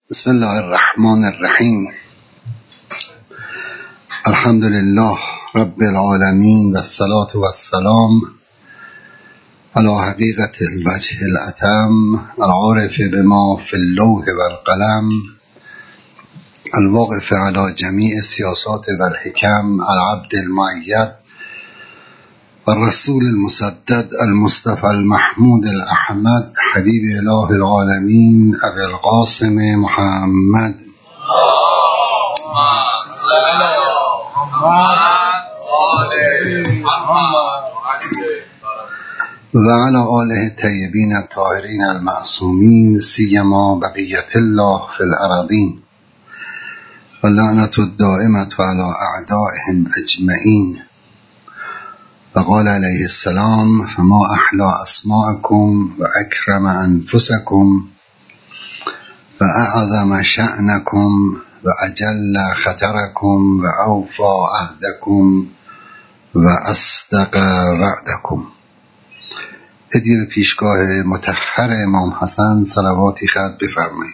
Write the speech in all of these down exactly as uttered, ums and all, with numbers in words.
بسم الله الرحمن الرحیم. الحمد لله رب العالمین و الصلاة و السلام علی حقیقت الوجه الاتم العارف بما فی اللوح و القلم الواقف علی جمیع سیاسات و الحکم العبد المؤید و الرسول المسدد المصطفى المحمود الأحمد حبیب اله العالمین ابی القاسم محمد و علی آله الطیبین الطاهرین المعصومین سیما بقیت الله فی الارضین و لعنت الدائمة علی اعدائهم اجمعین. وقال علیه السلام فما احلا اسماءکم و اکرم انفسکم و اعظم شأنکم و اجل خطرکم و اوفا عهدکم و اصدق وعدکم. هدیه به پیشگاه مطهر امام حسن صلواتی خط بفرمایید.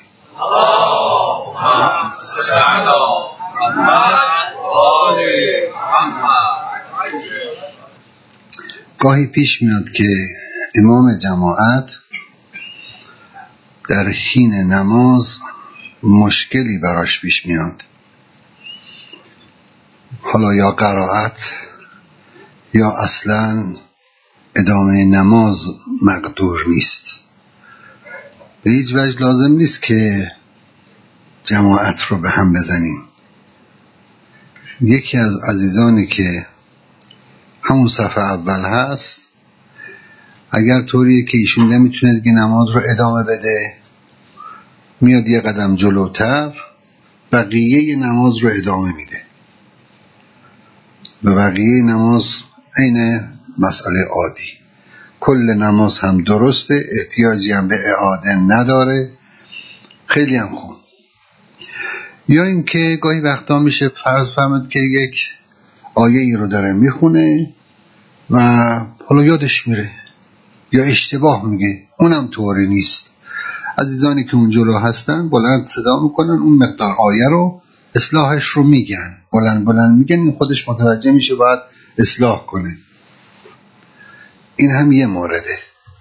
اللهم صل علی محمد و آل محمد. گاهی پیش میاد که امام جماعت در حین نماز مشکلی براش پیش میاد، حالا یا قرائت یا اصلا ادامه نماز مقدور نیست. به هیچ وجه لازم نیست که جماعت رو به هم بزنیم. یکی از عزیزانی که همون صفحه اول هست، اگر طوریه که ایشون نمیتونه دیگه نماز رو ادامه بده، میاد یه قدم جلوتر بقیه نماز رو ادامه میده. به بقیه نماز عین مسئله عادی، کل نماز هم درسته، احتیاجی هم به اعاده نداره، خیلی هم خوب. یا اینکه گاهی وقتا میشه فرض فرمود که یک آیه ای رو داره میخونه و حالا یادش میره یا اشتباه میگه، اونم طوری نیست. عزیزانی که اون جلو هستن بلند صدا میکنن، اون مقدار آیه رو اصلاحش رو میگن، بلند بلند میگن، این خودش متوجه میشه باید اصلاح کنه. این هم یه مورده.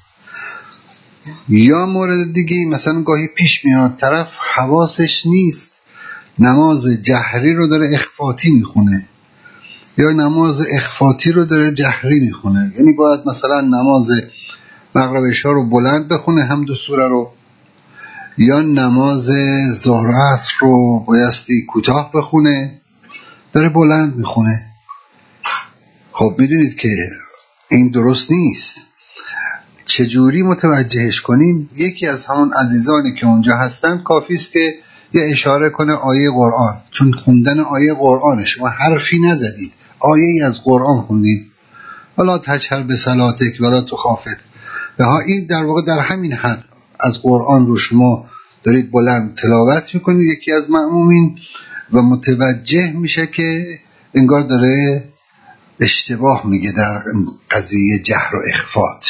یا مورد دیگه مثلا گاهی پیش میاد طرف حواسش نیست، نماز جهری رو داره اخفاتی میخونه یا نماز اخفاتی رو داره جهری میخونه، یعنی باید مثلا نماز مغرب عشا رو بلند بخونه هم دو سوره رو، یا نماز ظهر و عصر رو بایستی کوتاه بخونه، داره بلند میخونه. خب میدونید که این درست نیست. چجوری متوجهش کنیم؟ یکی از همون عزیزانی که اونجا هستن کافی است که یه اشاره کنه آیه قرآن، چون خوندن آیه قرآن، شما حرفی نزدید، آیه ای از قرآن خوندید، ولا تجهر بصلاتک ولا تخافت بها، این در واقع در همین حد از قرآن رو شما دارید بلند تلاوت میکنید، یکی از مأمومین و متوجه میشه که انگار داره اشتباه میگه در قضیه جهر و اخفات.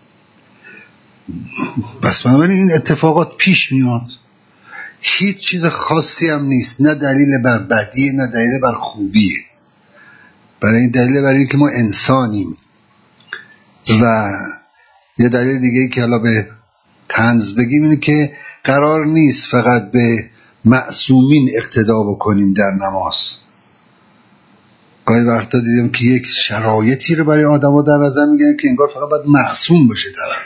بس بنابراین این اتفاقات پیش میاد، هیچ چیز خاصی هم نیست، نه دلیل بر بدیه نه دلیل بر خوبیه، برای این دلیل برای این که ما انسانیم. و یه دلیل دیگه که حالا به طنز بگیم اینه که قرار نیست فقط به معصومین اقتدا بکنیم در نماز. گاهی وقتا دیدم که یک شرایطی رو برای آدم ها در نظر میگن که انگار فقط باید معصوم باشه طرف.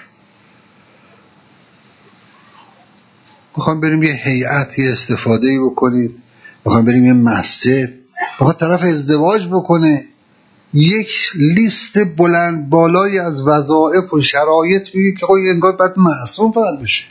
میخوام بریم یه هیئتی استفاده بکنیم، میخوام بریم یه مسجد، میخوام طرف ازدواج بکنه، یک لیست بلند بالایی از وظایف و شرایط میگه که خواهی انگار باید معصوم فقط بشه.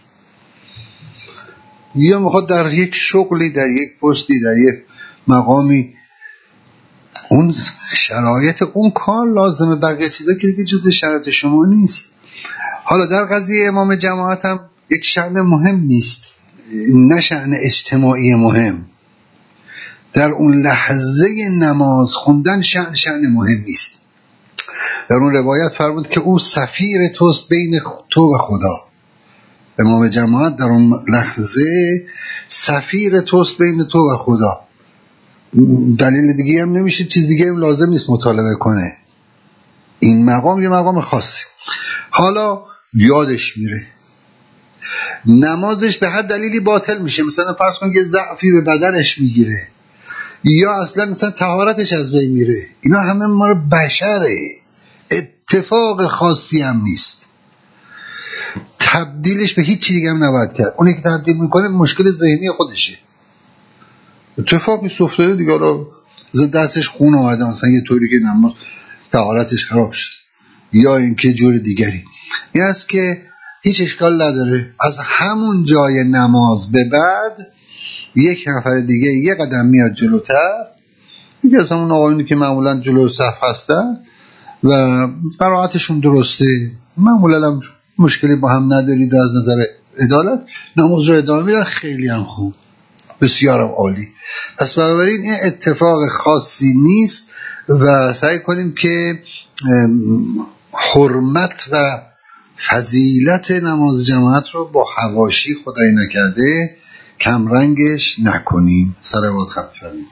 یا میخواد در یک شغلی، در یک پستی، در یک مقامی، اون شرایط اون کار لازمه، بقیه چیزا که دیگه جز شرایط شما نیست. حالا در قضیه امام جماعت هم یک شأن مهم نیست، نه شأن اجتماعی مهم. در اون لحظه نماز خوندن شأن شأن مهم نیست. در اون روایت فرمود که او سفیر توست بین تو و خدا. امام جماعت در اون لحظه سفیر توست بین تو و خدا. دلیل دیگه هم نمیشه، چیز دیگه هم لازم نیست مطالبه کنه. این مقام یه مقام خاصی. حالا یادش میره، نمازش به هر دلیلی باطل میشه، مثلا فرض کن که ضعفی به بدنش میگیره یا اصلا مثلا طهارتش از بین میره. اینا همه ما رو بشره، اتفاق خاصی هم نیست، تبدیلش به هیچ چیز دیگه هم نباید کرد. اونی که تبدیل میکنه مشکل ذهنی خودشه، اتفاقی افتاده دیگه، حالا دستش خون اومده مثلا یه طوری که نماز طهارتش خراب شد یا اینکه جور دیگری. این است که هیچ اشکال نداره از همون جای نماز به بعد یک نفر دیگه یه قدم میاد جلوتر، یکی از همون آقایونی که معمولا جلو صف هستن و قرائتشون درسته، معمولا هم مشکلی با هم ندارید از نظر عدالت، نماز رو ادامه میدن، خیلی هم خوب، بسیار هم عالی. پس بنابراین این اتفاق خاصی نیست و سعی کنیم که حرمت و فضیلت نماز جماعت رو با حواشی خدای نکرده کمرنگش نکنیم. صلوات خط فرمایید.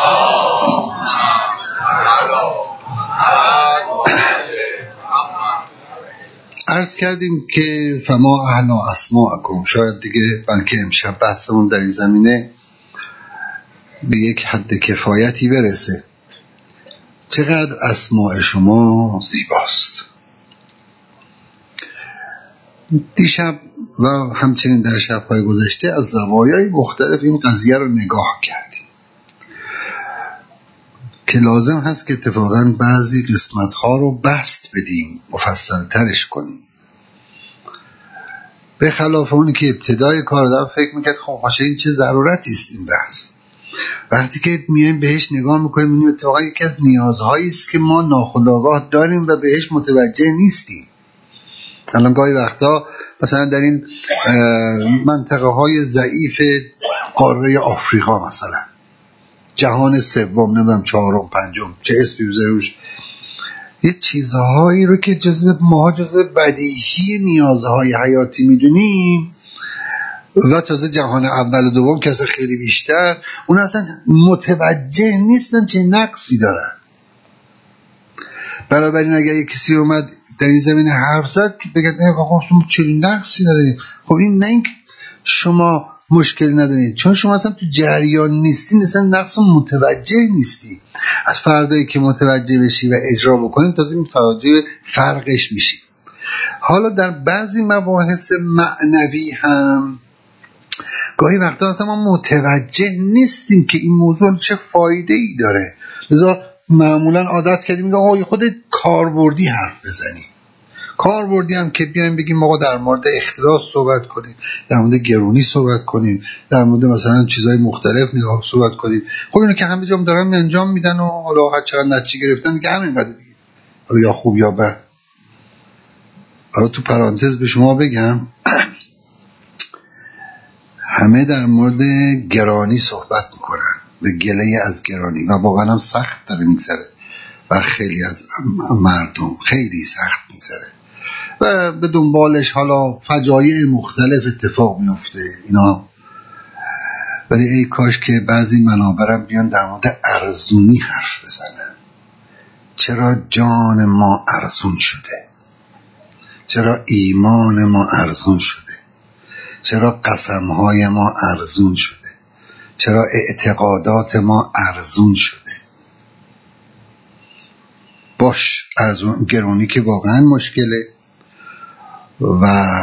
عرض کردیم که فما اهلا اسماءکم، شاید دیگه بلکه امشب بحثمون در این زمینه به یک حد کفایتی برسه. چقدر اسماء شما زیباست. دیشب و همچنین در شب‌های گذشته از زوایای مختلف این قضیه رو نگاه کردیم که لازم هست که اتفاقاً بعضی قسمت‌ها رو بسط بدیم، مفصل ترش کنیم، به خلاف اونی که ابتدای کار آدم فکر میکرد خب خواشه این چه ضرورتی است این بحث. وقتی که میایم بهش نگاه میکنیم میبینیم اتفاقا یکی از نیازهایی است که ما ناخودآگاه داریم و بهش متوجه نیستیم. الان گاهی وقتا مثلا در این منطقه های ضعیف قاره آفریقا، مثلا جهان سوم، نمیدونم چهارم پنجم چه اسمی بذاره روش، یه چیزهایی رو که جزء ما جزء بدیهی نیازهای حیاتی میدونیم و تازه جهان اول و دوم که اصلا خیلی بیشتر، اون اصلا متوجه نیستن چه نقصی دارن. بنابراین اگر یک کسی اومد در این زمینه حرف زد که بگید نه آقا شما چه نقصی دارید، خب این نه اینکه شما مشکل ندارید، چون شما اصلا تو جریان نیستی، اصلا نقص متوجه نیستی. از فردایی که متوجه بشی و اجرا بکنید تازه متوجه فرقش میشی. حالا در بعضی مباحث معنوی هم گاهی وقتا اصلا ما متوجه نیستیم که این موضوع چه فایده ای داره، لذا معمولا عادت کردیم میگه آقا خودت کاربردی حرف بزنی. کاربردی هم که بیایم بگیم آقا در مورد اختلاس صحبت کنیم، در مورد گرونی صحبت کنیم، در مورد مثلا چیزهای مختلف نگاه صحبت کنیم، خب اینو که همه جام دارن انجام میدن و حالا هر چقدر نتیجه گرفتن که همین قضیه دیگه، حالا یا خوب یا بد. حالا تو پرانتز به شما بگم همه در مورد گرانی صحبت میکنن، به گله از گرانی، و واقعا هم سخت داره میگذره بر خیلی از مردم، خیلی سخت میگذره و به دنبالش حالا فجایع مختلف اتفاق میفته اینا. ولی ای کاش که بعضی منابرم بیان در مورد ارزونی حرف بزنن. چرا جان ما ارزون شده؟ چرا ایمان ما ارزون شده؟ چرا قسمهای ما ارزون شده؟ چرا اعتقادات ما ارزون شده؟ باش، ارزون گرونی که واقعا مشکله و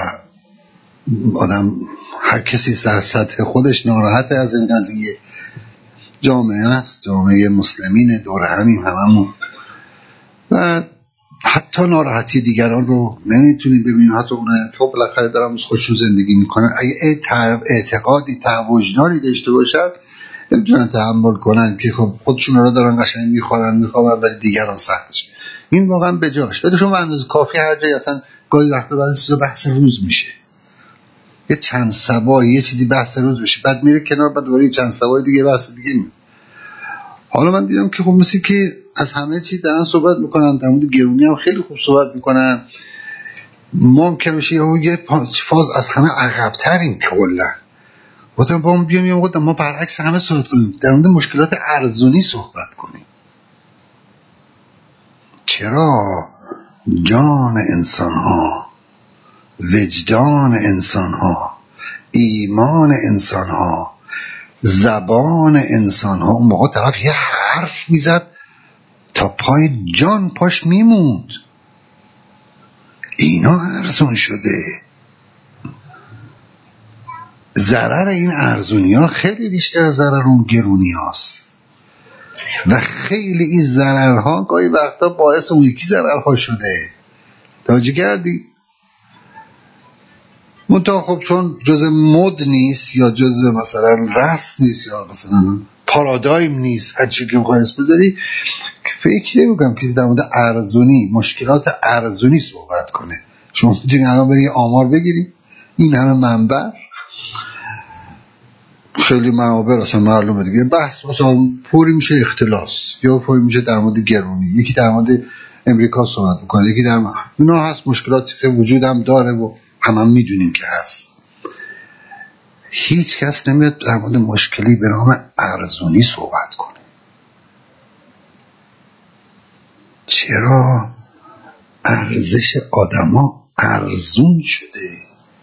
آدم هر کسی در سطح خودش ناراحت از این قضیه. جامعه است، جامعه مسلمین دور همیم هممون، و حتی ناراحتی دیگران رو نمیتونید ببینید. حتی اونه تو بالاخره دارم خودشون زندگی میکنن، اگه اعتقادی وجدانی داشته باشن نمیتونن تحمل کنن که خب خودشون رو دارن قشنگ میخورن میخوابن ولی دیگران سختش. این واقعا بجاش. ولی شما به اندازه کافی هر جایی اصلا گاهی وقتا بعضی چیزا بحث روز میشه، یه چند سبایی یه چیزی بحث روز بشه، بعد میره کنار، بعد دوباره چند سبای دیگه بحث دیگه میشه. حالا من دیدم که خب مثل که از همه چی دارن صحبت میکنن، در مورد گرونی هم خیلی خوب صحبت میکنن، ممکن میشه یه فاز از همه عقب‌تریم کلا. گفتم با ما بیام یه موقع ما برعکس همه صحبت کنیم، در مورد مشکلات ارزونی صحبت کنیم. چرا جان انسان ها، وجدان انسان ها، ایمان انسان ها، زبان انسان ها، اون موقع طرف یه حرف میزد تا پای جان پاش میموند. اینا ارزون شده. ضرر این ارزونی ها خیلی بیشتر از ضرر اون گرونی هاست و خیلی این ضررها گاهی وقتا باعث اون یکی ضررها شده. توجه کردی؟ منتها خب چون جز مد نیست یا جز مثلا رسم نیست یا مثلا پارادایم نیست، هر چی که میخوای اسم بذاری، فکر نمی‌کنم کسی در مورد ارزونی، مشکلات ارزونی صحبت کنه. شما میتونی الان بری آمار بگیری، این همه منبع، خیلی منابع اصلا معلومه دیگه، بحث مثلا پوری میشه اختلاس یا پوری میشه در مورد گرونی، یکی در مورد امریکا صحبت میکنه، یکی در مورد اینا هست. مشکلاتی که وجود هم داره و هم هم میدونیم که هست. هیچ کس نمیاد در مورد مشکلی به نام ارزونی صحبت کنه. چرا؟ ارزش آدما ارزون شده.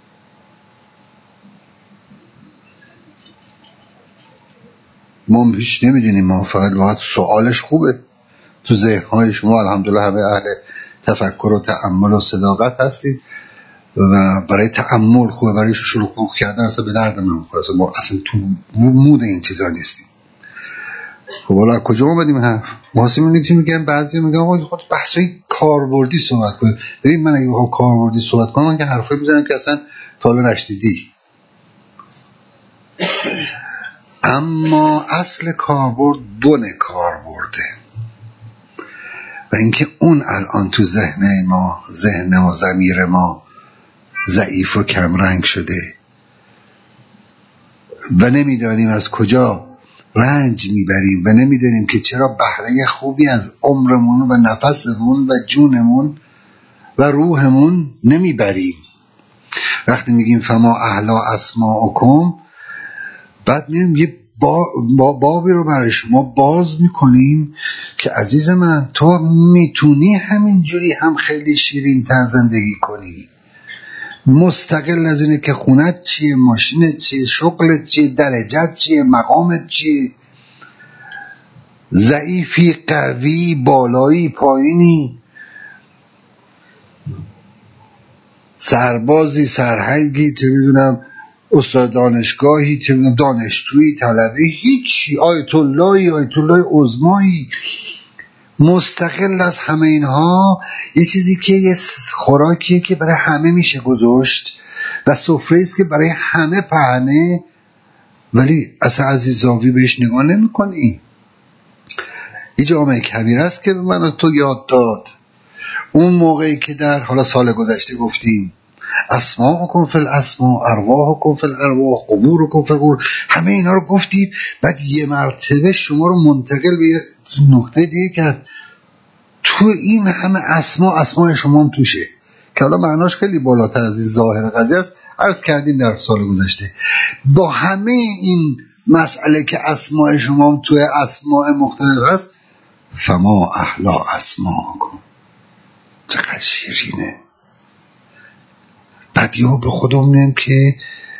ما هیچ نمیدونیم، ما فقط باید سوالش خوبه تو ذهنهای شما. الحمدلله همه اهل تفکر و تأمل و صداقت هستید و برای تأمل خوبه، برای شروع خوب کردن اصلا به درد من میخوره. اصلا ما اصلا تو مود این چیزا نیستیم. خب حالا کجا اومدیم حرف؟ ما اصلا میگیم میگن بعضی میگن آقا خود بحثای کاربردی صحبت کنیم. ببین من اگه بخوام کاربردی صحبت کنم من که حرفایی میزنم که اصلا تا حالا نشنیدی. اما اصل کاربرد بن کاربرده و اینکه اون الان تو ذهن ما، ذهن و ضمیر ما ضعیف و کمرنگ شده و نمیدانیم از کجا رنج میبریم و نمیدانیم که چرا بهره خوبی از عمرمون و نفسمون و جونمون و روحمون نمیبریم. وقتی میگیم فما احلا اسماءکم، بعد میگیم یه با با بابی رو برای شما باز میکنیم که عزیز من تو میتونی همینجوری هم خیلی شیرین تر زندگی کنی، مستقل از اینه که خونت چیه، ماشینت چیه، شغلت چیه، درجت چیه، مقامت چیه، ضعیفی، قوی، بالایی، پایینی، سربازی، سرهنگی، چه میدونم استاد دانشگاهی، چه میدونم دانشجویی، طلبی، هیچی، آیت اللهی، آیت الله عظمایی، مستقل از همه اینها یه چیزی که یه خوراکیه که برای همه میشه گذاشت و سفره است که برای همه پهنه، ولی اصلا عزیزاوی بهش نگاه نمی کنی. این جامعه کبیر است که به من تو یاد داد اون موقعی که در حالا سال گذشته گفتیم اسماءکم فی الاسماء، ارواحکم فی الارواح، قبورکم فی القبور، همه اینا رو گفتیم. بعد یه مرتبه شما رو منتقل به یه نقطه دیگه کرد، تو این همه اسما اسماء شما هم توشه که حالا معناش خیلی بالاتر از این ظاهر قضیه است. عرض کردیم در سال گذشته با همه این مسئله که اسماء شما هم توی اسماء مختلف هست، فما احلا اسماءکم، چقدر شیرینه. بعد یا به خودم میگم که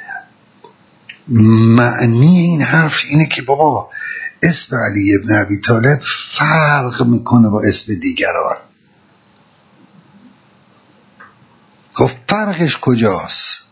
معنی این حرف اینه که بابا اسم علی ابن ابی طالب فرق میکنه با اسم دیگران. خب فرقش کجاست؟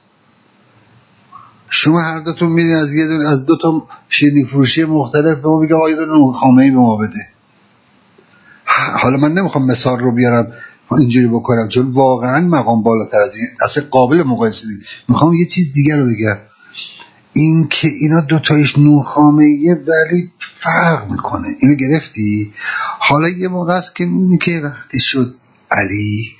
شما هر دوتون میرین از یه دون از دو تا شیرینی فروشی مختلف به ما میگه آقا یه دونه خامه‌ای به ما بده. حالا من نمیخوام مثال رو بیارم اینجوری بکنم چون واقعا مقام بالاتر از این اصلا قابل مقایسه نیست. میخوام یه چیز دیگر رو بگم، این که اینا دوتایش نوخامه‌ایه ولی فرق میکنه. اینو گرفتی؟ حالا یه موقع است که میبینی که وقتی شد علی،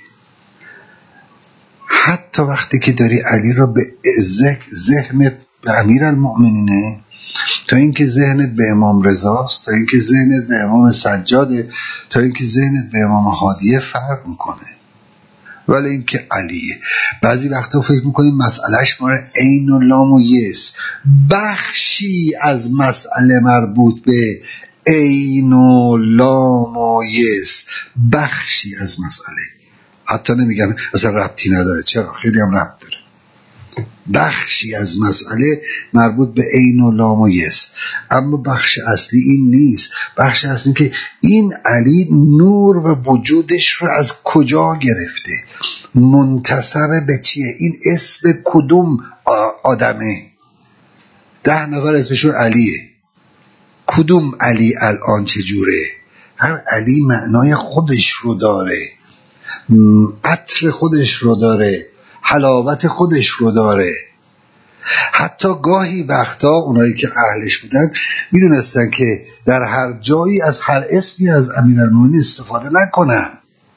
حتی وقتی که داری علی رو به ذهنت به امیر المؤمنینه، تا اینکه ذهنت به امام رضاست، تا اینکه ذهنت به امام سجاده، تا اینکه ذهنت به امام هادیه فرق میکنه. ولی اینکه علیه. بعضی وقتا فکر میکنیم مسئلهش ماره عین و لام و یس، بخشی از مسئله مربوط به عین و لام و یس، بخشی از مسئله، حتی نمیگم اصلا ربطی نداره، چرا؟ خیلی هم ربط داره. بخشی از مسئله مربوط به عین و لام و یس، اما بخش اصلی این نیست. بخش اصلی که این علی نور و وجودش رو از کجا گرفته، منتسب به چیه، این اسم کدوم آدمه. ده نفر اسمشون علیه، کدوم علی الان چجوره؟ هر علی معنای خودش رو داره، عطر خودش رو داره، حلاوت خودش رو داره. حتی گاهی وقتا اونایی که اهلش بودن میدونستن که در هر جایی از هر اسمی از امیرالمومنین استفاده نکنن.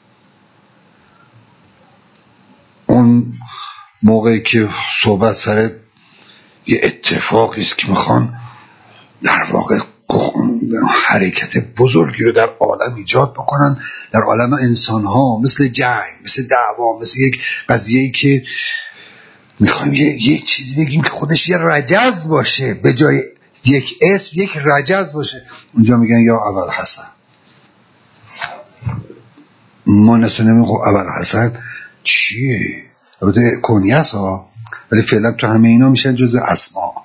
اون موقعی که صحبت سر یه اتفاقی است که میخوان در واقع حرکت بزرگی رو در عالم ایجاد بکنن، در عالم انسان ها، مثل جنگ، مثل دعوا، مثل یک قضیه‌ای که میخوایم یه, یه چیزی بگیم که خودش یه رجز باشه، به جای یک اسم یک رجز باشه، اونجا میگن یا ابوالحسن. ما نسو نمیگم خب ابوالحسن چیه؟ البته کنیه ها، ولی فعلا تو همه اینا میشن جز اسما.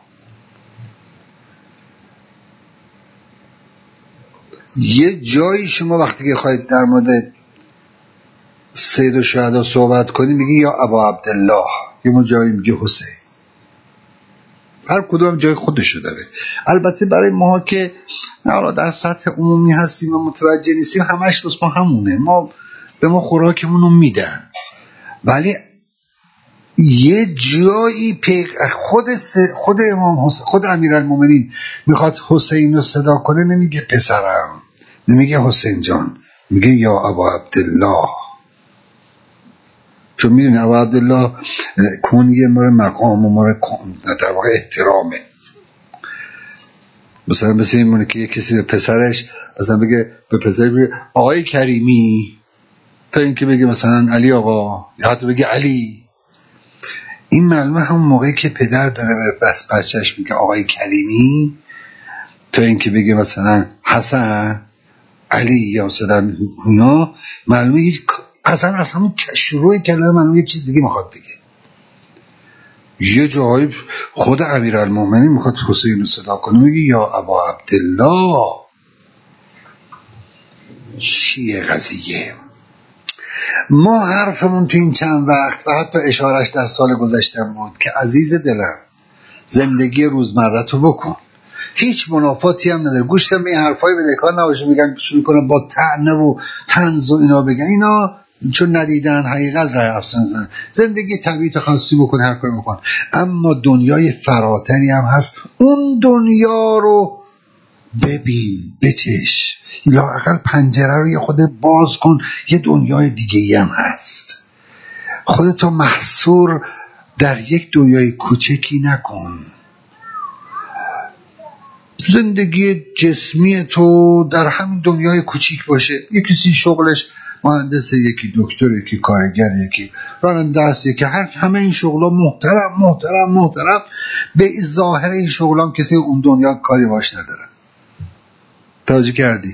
یه جایی شما وقتی که خواهید در مورد سید الشهدا صحبت کنید میگی یا ابا عبدالله، یه جایی میگه حسین. هر کدوم جای خودشو داره. البته برای ما که حالا در سطح عمومی هستیم و متوجه نیستیم همش بس ما همونه، ما به ما خوراکمون رو میدن، ولی یه جایی پیغ خود خود امام حسین، خود امیرالمومنین میخواد حسین رو صدا کنه نمیگه پسرم، نمیگه حسین جان، میگه یا ابا عبدالله. چون میدونی ابا عبدالله کنیه ماره مقام و ماره در واقع احترامه. مثلا مثل این مونه که یه کسی به پسرش مثلا بگه به پسرش بگه آقای کریمی، تا اینکه بگه مثلا علی آقا، یا حتی بگه علی. این معلومه همون موقعی که پدر داره به بس بچهش میگه آقای کریمی، تا اینکه بگه مثلا حسن، علی یا مثلا اونا، معلومه هیچ اصلا از همون شروع کلمه معلومه یه چیز دیگه میخواد بگه. یه جایی خود امیرالمومنین میخواد حسین رو صدا کنه میگه یا ابا عبدالله. چیه قضیه؟ ما حرفمون تو این چند وقت و حتی اشارش در سال گذشتم بود که عزیز دلم زندگی روزمره تو بکن، هیچ منافاتی هم نداره. گوش کن به این حرفای بدهکار نباشه میگن شروع کنن با طعنه و طنز و اینا بگن، اینا چون ندیدن حقیقت راه افسون زدن. زندگی طبیعی تو خاصی بکن، هر کاری بکن، اما دنیای فراتری هم هست، اون دنیا رو ببین، بچش، لااقل پنجره رو یه خود باز کن، یه دنیای دیگه‌ای هم هست. خودتو محصور در یک دنیای کوچکی نکن. زندگی جسمی تو در همین دنیای کوچیک باشه. یکی شغلش مهندس، یکی دکتر، یکی کارگر، یکی راننده است، یکی هر همه این شغلا محترم محترم محترم، به ظاهر این شغلام کسی اون دنیا کاری باش نداره. توجه کردی؟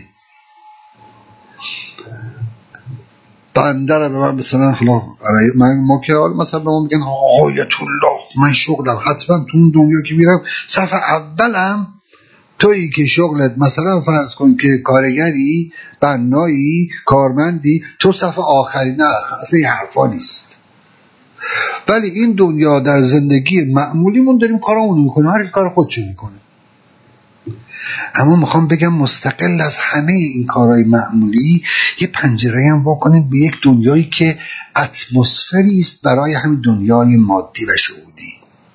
بنده رو به من مثلا حالا من ما که مثلا به ما میگن آیت الله من شغلم حتما تو اون دنیا که میرم صف اولم، تویی که شغلت مثلا فرض کن که کارگری، بنایی، کارمندی، تو صف آخری. نه اصلا این حرفا نیست. ولی این دنیا در زندگی معمولیمون داریم کارامونو میکنیم، هر کی کار خودشو میکنه. اما میخوام بگم مستقل از همه این کارهای معمولی یه پنجره هم واکنید به یک دنیایی که اتمسفری است برای همین دنیای مادی و شهودی.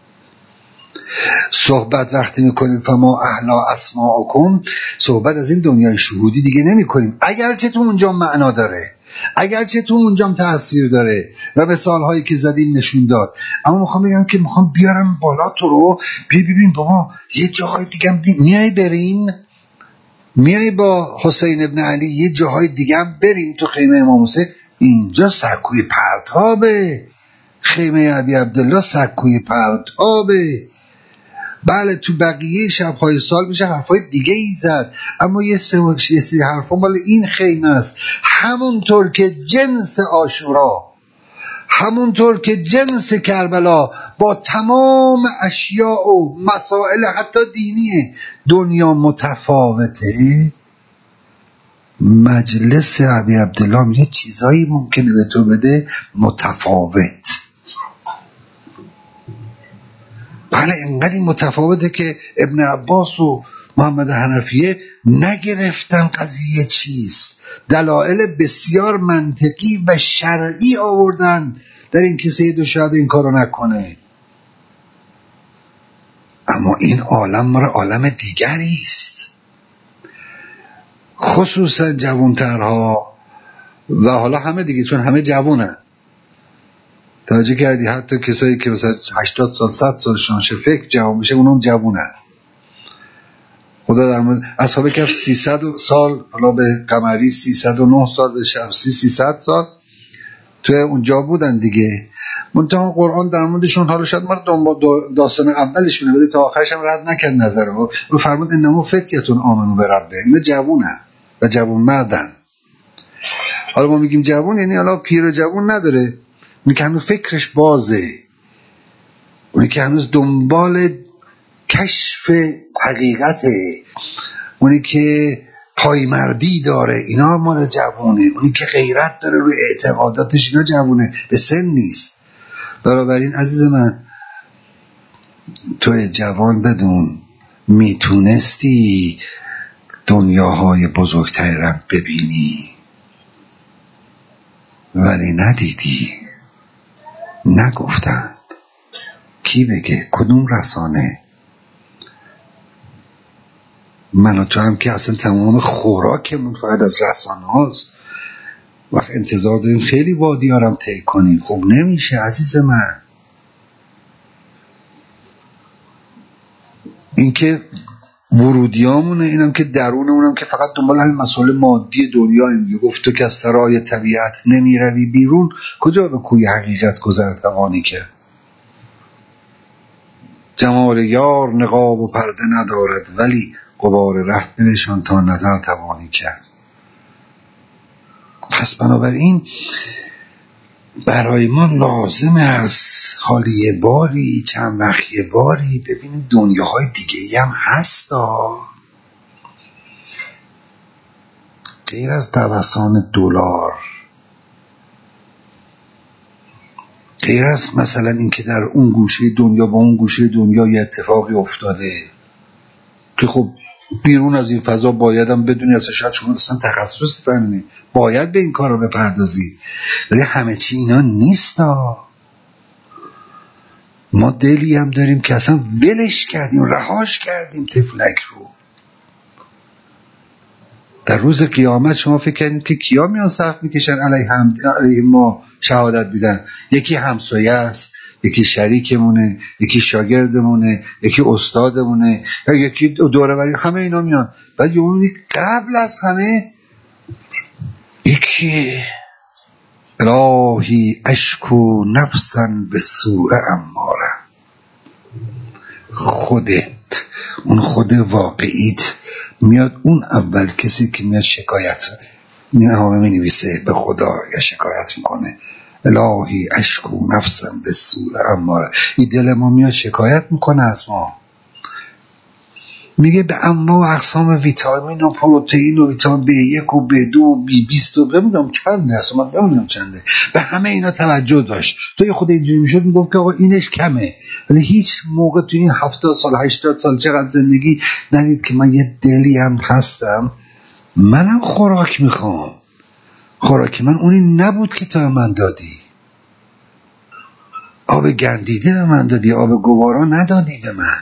صحبت وقتی میکنیم فما احلا اسماءکم، صحبت از این دنیای شهودی دیگه نمی کنیم، اگرچه تو اونجا معنا داره، اگرچه تو اونجا تأثیر داره و مثال هایی که زدیم نشون داد، اما میخوام بگم که میخوام بیارم بالا تو رو، بیا ببین بابا یه جاهای دیگه هم میای بریم، میای با حسین ابن علی یه جاهای دیگه هم بریم تو خیمه امام حسین، اینجا سکوی پرتابه، خیمه ابی عبدالله سکوی پرتابه. بله تو بقیه شبهای سال میشه حرفای دیگه ای زد، اما یه سری حرفا مال این خیمه است. همونطور که جنس عاشورا، همونطور که جنس کربلا با تمام اشیاء و مسائل حتی دینی دنیا متفاوته، مجلس ابی عبدالله یه چیزایی ممکنه به تو بده متفاوت. بله اینقدر متفاوته که ابن عباس و محمد حنفیه نگرفتن قضیه چیست، دلایل بسیار منطقی و شرعی آوردن در این که سید الشهدا این کارو نکنه. اما این عالم مر عالم دیگری است، خصوصا جوانترها و حالا همه دیگه، چون همه جوانن. توجه کردی حتی کسایی که مثلا هشتاد سال صد سالشون شه فکر جوان میشه، اونم جوانن. خدا در مورد اصحاب کهف سیصد سال، حالا به قمری سیصد و نه سال، به شمسی سیصد سال تو اونجا بودن دیگه. منتها قرآن در موردشون حالا شاید ما داستان اولشونه ولی تا آخرش هم رد نکرد نظره و فرمود انما فتیتون آمنو به ربه، اینا جوونن و جوون مردن. حالا ما میگیم جوون یعنی حالا پیر و جوون نداره، اونی که هنوز فکرش بازه، اونی که هنوز دنبال کشف حقیقته، اونی که پایمردی داره، اینا مال جوونه. اونی که غیرت داره روی اعتقاداتش، اینا جوونه، به سن نیست. بنابراین عزیز من، توی جوان بدون میتونستی دنیاهای بزرگتری را ببینی ولی ندیدی، نگفتن. کی بگه؟ کدوم رسانه؟ من و تو هم که اصلا تمام خوراکمون فقط از رسانه هاست. وقت انتظار داریم خیلی وادی آرم طی کنیم، خب نمیشه عزیز من. این که ورودیامونه، اینم که درونمونم که فقط دنبال همین مسائل مادی دنیاییم. گفت تو که از سرای طبیعت نمی روی بیرون، کجا به کوی حقیقت گذر توانی کرد؟ جمال یار نقاب و پرده ندارد، ولی غبار ره بنشان تا نظر توانی کرد. پس بنابراین برای ما لازمه از حالی یه باری چند وقت یه باری ببینیم دنیاهای دیگه هم هستا، غیر از دوستان دلار، غیر از مثلا اینکه در اون گوشه دنیا با اون گوشه دنیا یه اتفاقی افتاده که خب بیرون از این فضا بایدم بدونی، اصلا شاید شما اصلا تخصص فهمینی باید به این کار رو بپردازی، ولی همه چی اینا نیستا. ما دلی هم داریم که اصلا ولش کردیم، رهاش کردیم تفلک رو. در روز قیامت شما فکر کردیم که کیا میان صف میکشن علیه, هم... علیه ما شهادت میدن؟ یکی همسایه است، یکی شریکمونه، یکی شاگردمونه، یکی استادمونه، یا یکی دوره‌وری، همه اینا میان. بعد یه قبل از همه یکی الهی اشکو نفسا به سوء اماره، خودت، اون خود واقعیت میاد، اون اول کسی که میاد شکایت میاد می نویسه به خدا یا شکایت میکنه الهی اشکو نفسم به سوء اماره. این دل ما میاد شکایت میکنه از ما، میگه به انواع و اقسام ویتامین و پروتئین و ویتامین بی یک و بی دو و بی بیست و نمیدونم چنده، اصلا من نمیدونم چنده، به همه اینا توجه داشت. تو یه خود اینجوری میشد میگفت که آقا اینش کمه، ولی هیچ موقع تو این هفتاد سال هشتاد سال چقدر زندگی ندید که من یه دلی هم هستم، منم خوراک میخوام. خوراک من اونی نبود که تا من دادی، آب گندیده به من دادی، آب گوارا ندادی به من.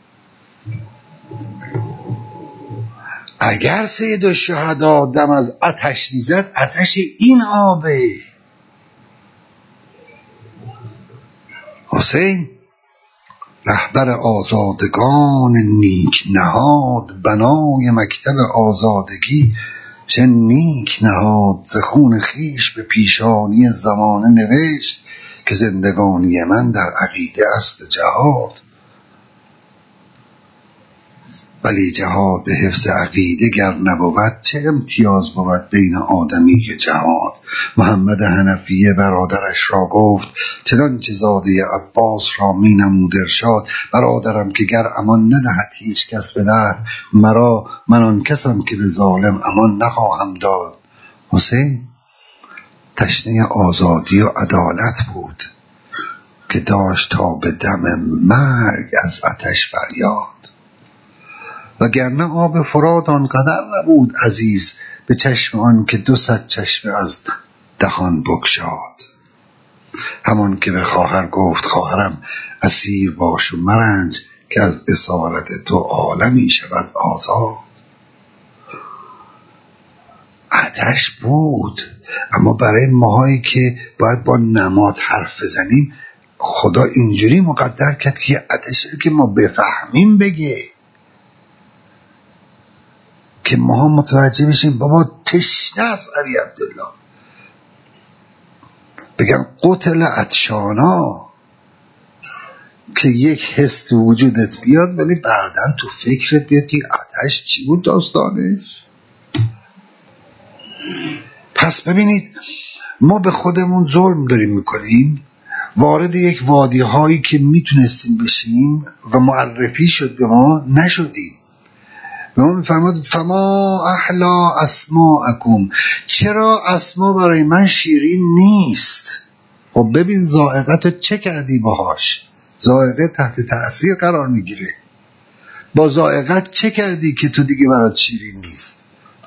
اگر سید الشهدا دم از آتش میزد، آتش این آبه. حسین رهبر آزادگان نیک نهاد، بنای مکتب آزادگی چه نیک نهاد ز خون خویش به پیشانی زمانه نوشت که زندگانی من در عقیده است جهاد. ولی جهاد به حفظ عقیده گر نبود چه امتیاز بود بین آدمی که جهاد. محمد حنفیه برادرش را گفت چنانچه زاده عباس را می نمود ارشاد. برادرم که گر امان ندهد هیچ کس به دهر، مرا من آن کسم که به ظالم امان نخواهم داد. حسین تشنه آزادی و عدالت بود که داشت تا به دم مرگ از آتش فریاد. وگرنه آب فرات آنقدر نبود عزیز به چشم آن که دو صد چشمه از دهان بگشاد. همان که به خواهر گفت خواهرم اسیر باش و مرنج که از اسارت تو عالمی شود آزاد. آتش بود، اما برای ماهایی که باید با نماد حرف بزنیم خدا اینجوری مقدر کرد که آتش رو که ما بفهمیم بگه، که ما متوجه بشیم بابا تشنه است. علی عبدالله بگن قتل عطشانا، که یک حس تو وجودت بیاد ولی بعداً تو فکرت بیاد که آتش چی بود داستانش. پس ببینید ما به خودمون ظلم داریم میکنیم، وارد یک وادی هایی که میتونستیم بشیم و معرفی شد به ما نشدیم. و ما میفرماد فما احلا اسماءکم، چرا اسما برای من شیرین نیست؟ خب ببین ذائقه چه کردی باهاش؟ ذائقه تحت تأثیر قرار میگیره. با ذائقه چه کردی که تو دیگه برات شیرین نیست؟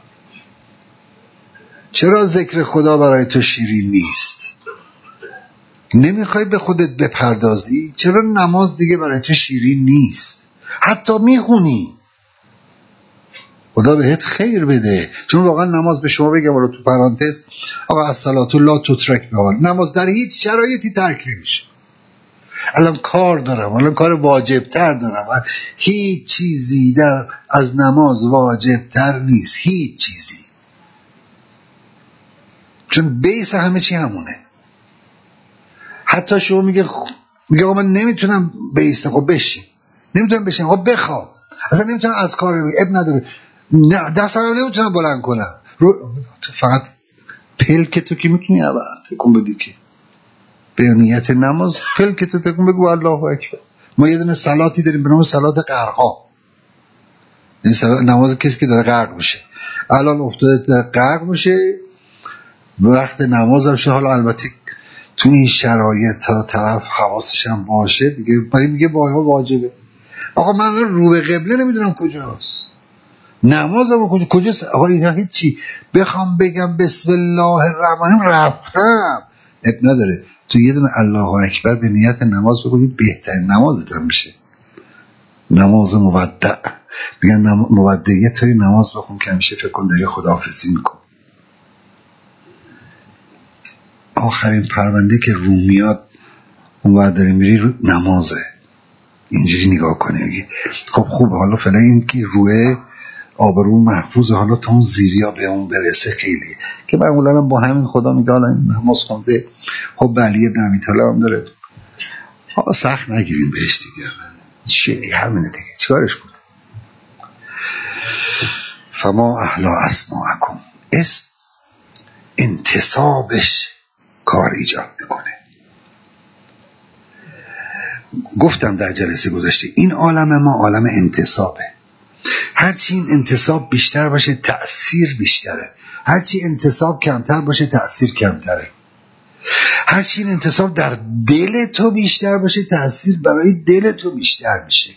چرا ذکر خدا برای تو شیرین نیست؟ نمیخوای به خودت بپردازی؟ چرا نماز دیگه برای تو شیرین نیست؟ حتی میخونی، خدا بهت خیر بده. چون واقعا نماز به شما بگم ولی تو پرانتز آقا الصلاة لا تترک بحال، نماز در هیچ شرایطی ترک نمیشه. الان کار دارم، الان کار واجب تر دارم، هیچ چیزی در از نماز واجب تر نیست، هیچ چیزی، چون بیس همه چی همونه. حتی شما میگه میگه آقا من نمیتونم بیستم، خب بشین. نمیتونم بشین، خب بخواب. اصلا نمیتونم از کار رو اب نداره، نه دستم نمیتونم بلند کنم رو... فقط پلک تو که میتونی اول تکون بدی که به نیت نماز پلک تو تکون بگو الله اکبر. ما یه دونه صلاتی داریم به نام صلات غرقا، این صلات نماز کسی که داره غرق میشه. الان افتاده داره غرق میشه وقت نماز هم شد. حالا البته تو این شرایط تا طرف حواسش هم باشه دیگه، برای میگه باها واجبه. آقا من رو به قبله نمیدونم کجاست، نمازم کجا کجاست؟ آقا اینا هیچی بخوام بگم بسم الله الرحمن رفتم اب نداره. تو یه دونه الله اکبر به نیت نماز بگوی بهترین نمازت هم میشه. نماز مودع میگن نم... مودعیه توی نماز بخون که همیشه فکر کن داری خداحافظی میکن. آخرین پرونده که رو میاد اون بعد داری میری رو نمازه، اینجوری نگاه کنه میگی خب خوب حالا فعلا این که روه آبرو محفوظه، حالا تا اون زیریا به اون برسه خیلی که معمولا با همین خدا میگه حالا نماز خونده. خب علی ابن ابی طالب هم داره، حالا سخت نگیریم بهش دیگه، چه همینه دیگه چیکارش کنه. فما احلا اسماءکم، اسم انتصابش کار ایجاد میکنه. گفتم در جلسه گذشته این عالم ما عالم انتصابه. هرچی این انتصاب بیشتر باشه تأثیر بیشتره، هرچی انتصاب کمتر باشه تأثیر کمتره. هرچی این انتصاب در دل تو بیشتر باشه تأثیر برای دل تو بیشتر میشه.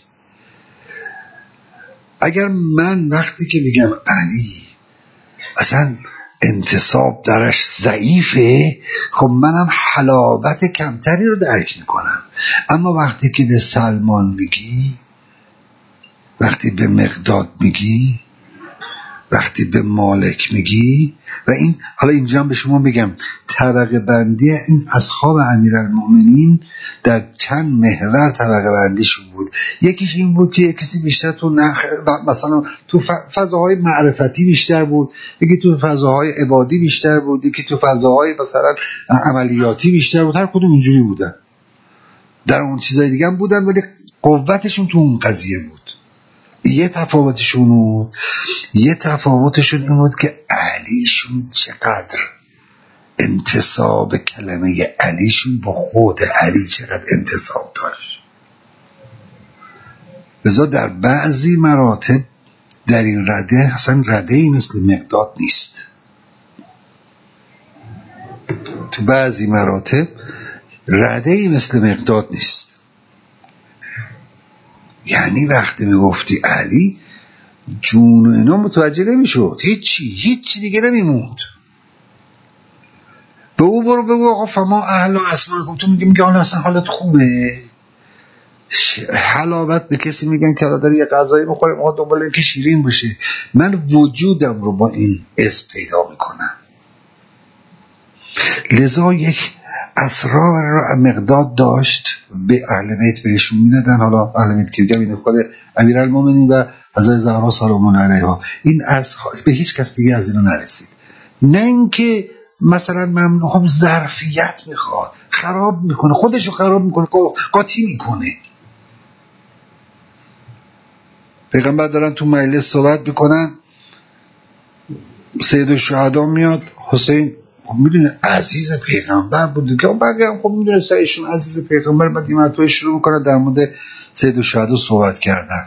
اگر من وقتی که میگم علی اصلا انتصاب درش ضعیفه، خب منم حلاوت کمتری رو درک میکنم. اما وقتی که به سلمان میگی، وقتی به مقداد میگی، وقتی به مالک میگی و این حالا اینجا هم به شما بگم طبقه بندی این اصحاب امیرالمومنین در چند محور طبقه بندیشون بود. یکیش این بود که کسی بیشتر تو نخ... مثلا تو فضاهای معرفتی بیشتر بود، یکی تو فضاهای عبادی بیشتر بود، یکی تو فضاهای مثلا عملیاتی بیشتر بود. هر کدوم اینجوری بودن، در اون چیزای دیگه هم بودن ولی قوتشون تو اون قضیه بود. یه تفاوتشون بود یه تفاوتشون این بود که علیشون چقدر انتصاب کلمه علیشون با خود علی چقدر انتصاب داشت. لذا در بعضی مراتب در این رده اصلا رده‌ای مثل مقداد نیست. تو بعضی مراتب رده‌ای مثل مقداد نیست. یعنی وقتی میگفتی علی جون و اینا متوجه نمیشد، هیچی هیچی دیگه نمیموند. به او برو بگو آقا فما اهل و اسماء، تو میگی میگه حالا اصلا حالت خوبه. حلاوت به کسی میگن که داره یه غذایی میخوره ما دنبال اینکه شیرین باشه. من وجودم رو با این اسم پیدا میکنم. لذا یک اسرار را مقداد داشت به اهل بیت بهشون میدادن. حالا اهل بیت که میگم این خود امیرالمومنین و حضرت زهرا سلام الله علیها، این از به هیچ کس دیگه از اینا نرسید. نه اینکه مثلا ممنوع ظرفیت میخواد، خراب میکنه، خودشو خراب میکنه، قاطی میکنه. پیغمبر دارن تو مجلس صحبت میکنن، سید الشهدا میاد، حسین میدونه عزیز پیغمبر بود دیگه، بقیه هم خب میدونه سایشون عزیز پیغمبر. بعد این مرتبه شروع میکنه در مورد سید الشهدا صحبت کردن.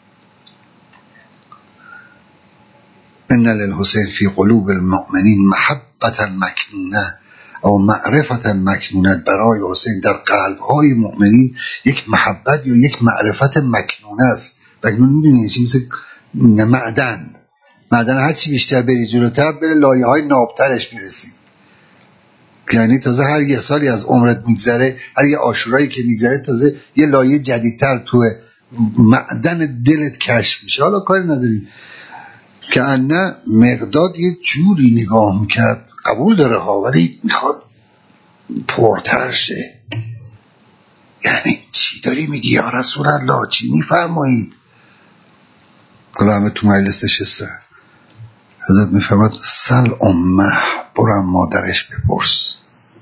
ان للحسین فی قلوب المؤمنین محبتا مکنونه او معرفتا مکنونه. برای حسین در قلب‌های مؤمنین یک محبت یا یک معرفت مکنونه است. مکنون میدونی چی؟ مثل معدن. معدن هر چی بیشتر بری جلوتر بره لایه های نابترش میرسی. یعنی تازه هر یه سالی از عمرت میگذره، هر یه عاشورایی که میگذره تازه یه لایه جدیدتر تو معدن دلت کشف میشه. حالا کاری نداریم که انه مقداد یه جوری نگاه میکرد، قبول داره ها، ولی میخواد پرتر شه. یعنی چی داری میگی یا رسول الله؟ چی میفرمایید؟ حالا همه تو مجلس نشستن. حضرت میفرماد سل امه، برم مادرش بپرس.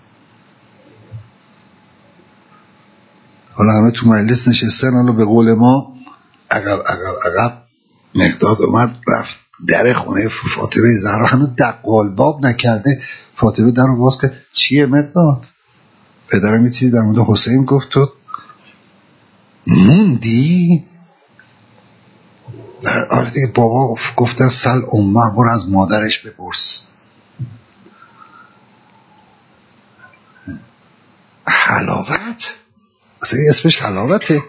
حالا همه تو مجلس نشستن. حالا به قول ما عقب عقب عقب مقداد اومد رفت در خونه فاطمه زهرا، هنوز دقال باب نکرده. فاطمه در رو باز کرد. چیه مقداد؟ پدرم یه چیزی در مورد حسین گفت تو موندی؟ آره دیگه بابا گفتن سل امه، برو از مادرش بپرس. حلاوت اصلا اسمش حلاوته،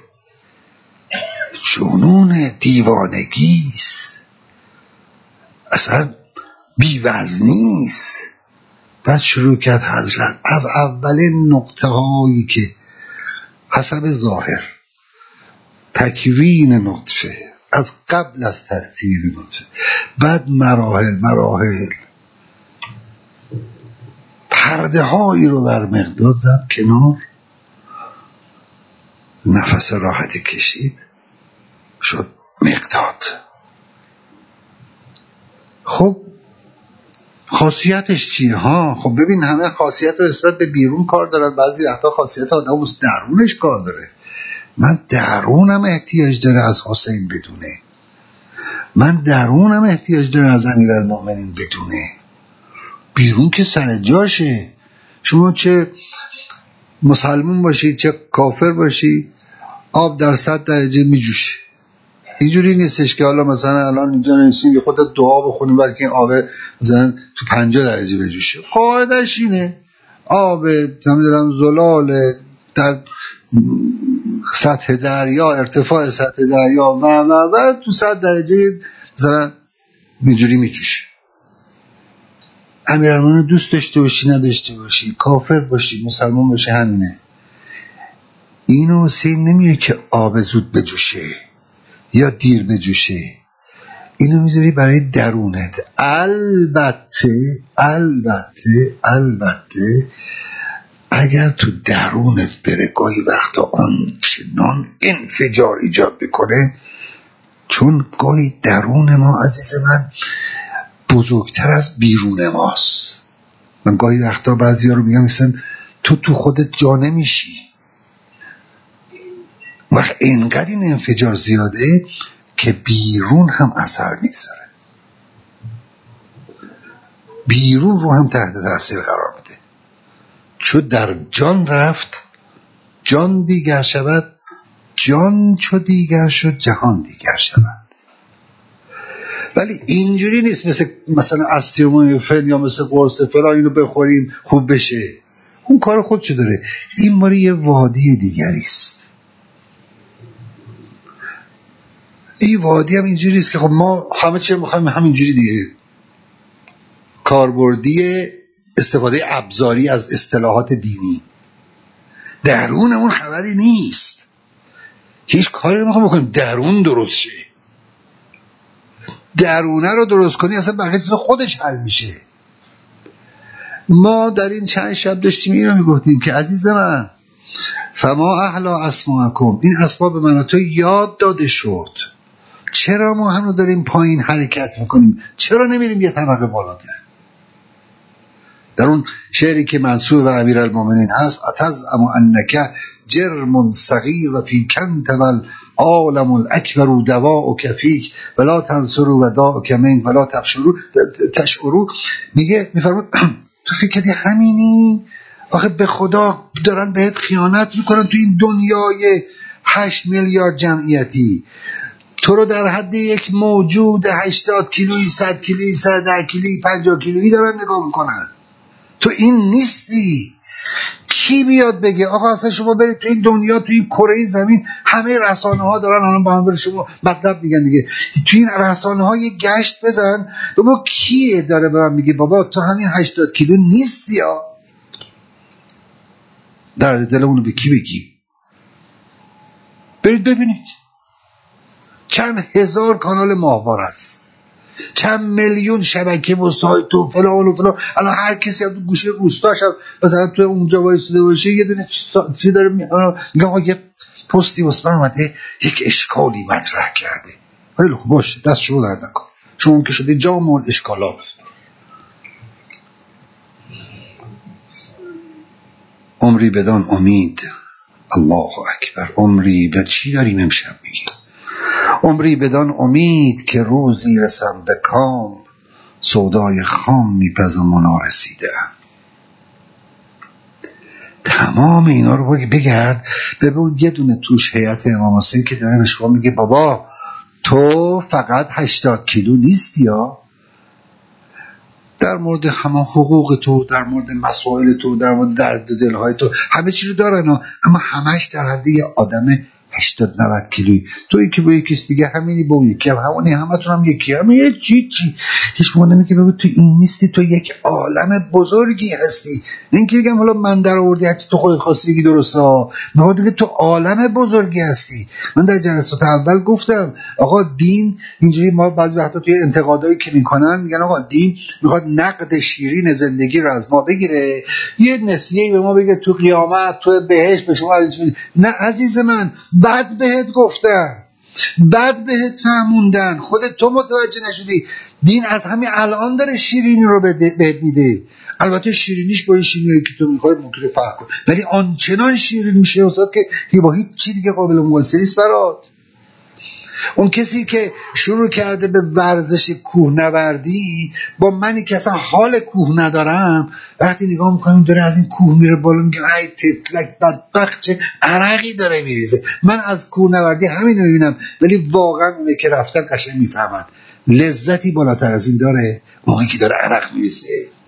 جنون دیوانگیست، اصلا بیوزنیست. بعد شروع کرد حضرت از اولین نقطه هایی که حسب ظاهر تکوین نطفه، از قبل از تکوین نطفه، بعد مراحل مراحل پرده هایی رو بر مقداد زد کنار، نفس راحتی کشید، شد مقداد. خب خاصیتش چیه؟ ها خب ببین همه خاصیت رو نسبت به بیرون کار دارن، بعضی وقتا خاصیت آدم از درونش کار داره. من درونم احتیاج داره از حسین بدونه، من درونم احتیاج داره از امیرالمومنین بدونه. بیرون که سر جاشه. شما چه مسلمان باشی چه کافر باشی، آب در صد درجه میجوشه. اینجوری نیستش که حالا مثلا الان اینجا نشین خودت دعا بخونی بلکه این آب مثلا تو پنجاه درجه بجوشه. قاعدش اینه، آب نمیدونم زلال در سطح دریا، ارتفاع سطح دریا و و و تو صد درجه مثلا اینجوری میجوشه. امیرالمومنین دوست داشته باشی نداشته باشی، کافر باشی مسلمان باشی، همینه. اینو حسین نمیگه که آب زود بجوشه یا دیر بجوشه. اینو میذاری برای درونت. البته البته البته اگر تو درونت بره گاهی وقتا آنچنان انفجار ایجاد بکنه، چون گاهی درون ما عزیز من بزرگتر از بیرون ماست. من گاهی وقتا بعضی ها رو میگم مثلا تو تو خودت جا نمیشی، وقت اینقدر این انفجار زیاده که بیرون هم اثر میذاره، بیرون رو هم تحت تاثیر قرار میده. چو در جان رفت جان دیگر شود، جان چو دیگر شد جهان دیگر شود. ولی اینجوری نیست مثل مثلا استیامینوفن یا مثل قرص فلان اینو بخوریم خوب بشه، اون کار خودشو داره. این ماری یه وادی دیگری است. این وادی هم اینجوری است که خب ما همه چی میخوایم همینجوری دیگه، کاربردی استفاده ابزاری از اصطلاحات دینی. درونمون خبری نیست، هیچ کاری نمیخوام بکنیم درون درست شه. درونه رو درست کنی اصلا بقیه چیزا خودش حل میشه. ما در این چند شب داشتیم این رو میگفتیم که عزیز من فما احلا اسماءکم، این اسما به من و تو یاد داده شد، چرا ما هنو داریم پایین حرکت میکنیم؟ چرا نمیریم یه طبقه بالاتر؟ در اون شعری که منصوب به امیرالمومنین هست، اتزعم انک جرم صغیر و فی کنت والعالم الاکبر دواءک فیک ولا تنصروا وداءک منک ولا تبشروا تشعروا، میگه میفرماد تو فکر کردی همینی؟ آخه به خدا دارن بهت خیانت میکنن تو این دنیای هشت میلیارد جمعیتی، تو رو در حد یک موجود هشتاد کیلویی، صد کیلویی، صد ده کیلویی، پنجاه کیلویی دارن نگاه میکنن. تو این نیستی. کی بیاد بگه آقا اصلا شما برید تو این دنیا، تو این کره زمین، همه رسانه ها دارن الان با هم برای شما مطلب میگن دیگه، تو این رسانه ها یه گشت بزن بابا کیه داره به من میگه بابا تو همین هشتاد کیلو نیستی ها. درد دلمونو به کی بگی؟ برید ببینید چند هزار کانال ماهوار است، چند میلیون شبکه و سایت و فلان و فلان. الان هر کسی هم تو گوشه روستاش هم مثلا تو اونجا وایساده باشه یه دونه چی داره میگه آقا یه پستی واسه من اومده یک اشکالی مطرح کرده. خیلی خوب باشه، دست شما درد نکن، شما که شده جامع الاشکالات. عمری بدان امید، الله اکبر، عمری به چی داریم امشب میگیم؟ عمری بدان امید که روزی رسم به کام، سودای خام میپزم و نارسیده ام. تمام اینا رو بگرد ببین یه دونه توش هیئت امام حسین که داره به شما میگه بابا تو فقط هشتاد کیلو نیستی ها، در مورد همه حقوق تو، در مورد مسائل تو، در مورد درد و دلهای تو همه چی رو دارن ها. اما همش در حد یه آدم هشتاد نود کیلویی. تویی که با یکیست دیگه همینی، با یکی هم همونی، همتون هم یکی هم یه چی چی. هیچ موقع نمیگه ببین تو این نیستی، تو یک عالم بزرگی هستی. این که بگم حالا من در آوردی هرچی تو خودت خواستی بگی درسته ها، من دیگه تو عالم بزرگی هستی. من در جلسات اول گفتم آقا دین اینجوری، ما بعضی وقتا توی انتقادایی که میکنن میگن آقا دین میخواد نقد شیرین زندگی رو از ما بگیره، یه نسیه‌ای به ما بگه تو قیامت تو بهشت به شما. نه عزیز من، بد بهت گفتن، بد بهت فهموندن، خودت تو متوجه نشدی. دین از همین الان داره شیرینی رو بهت میده. البته شیرینیش با این شیرینی که تو میخوای ممکنه فرق کنه، ولی آنچنان شیرین میشه استاد که با هیچ چی دیگه قابل مقایسه نیست برات. اون کسی که شروع کرده به ورزش کوهنوردی با منی که اصلا حال کوه ندارم، وقتی نگاه میکنم داره از این کوه میره بالا، میگم ای تفلک بدبخت چه عرقی داره میریزه. من از کوهنوردی همین رو میبینم، ولی واقعا اونه که رفتن قشنگ میفهمن لذتی بالاتر از این داره. موقعی که داره عرق میریزه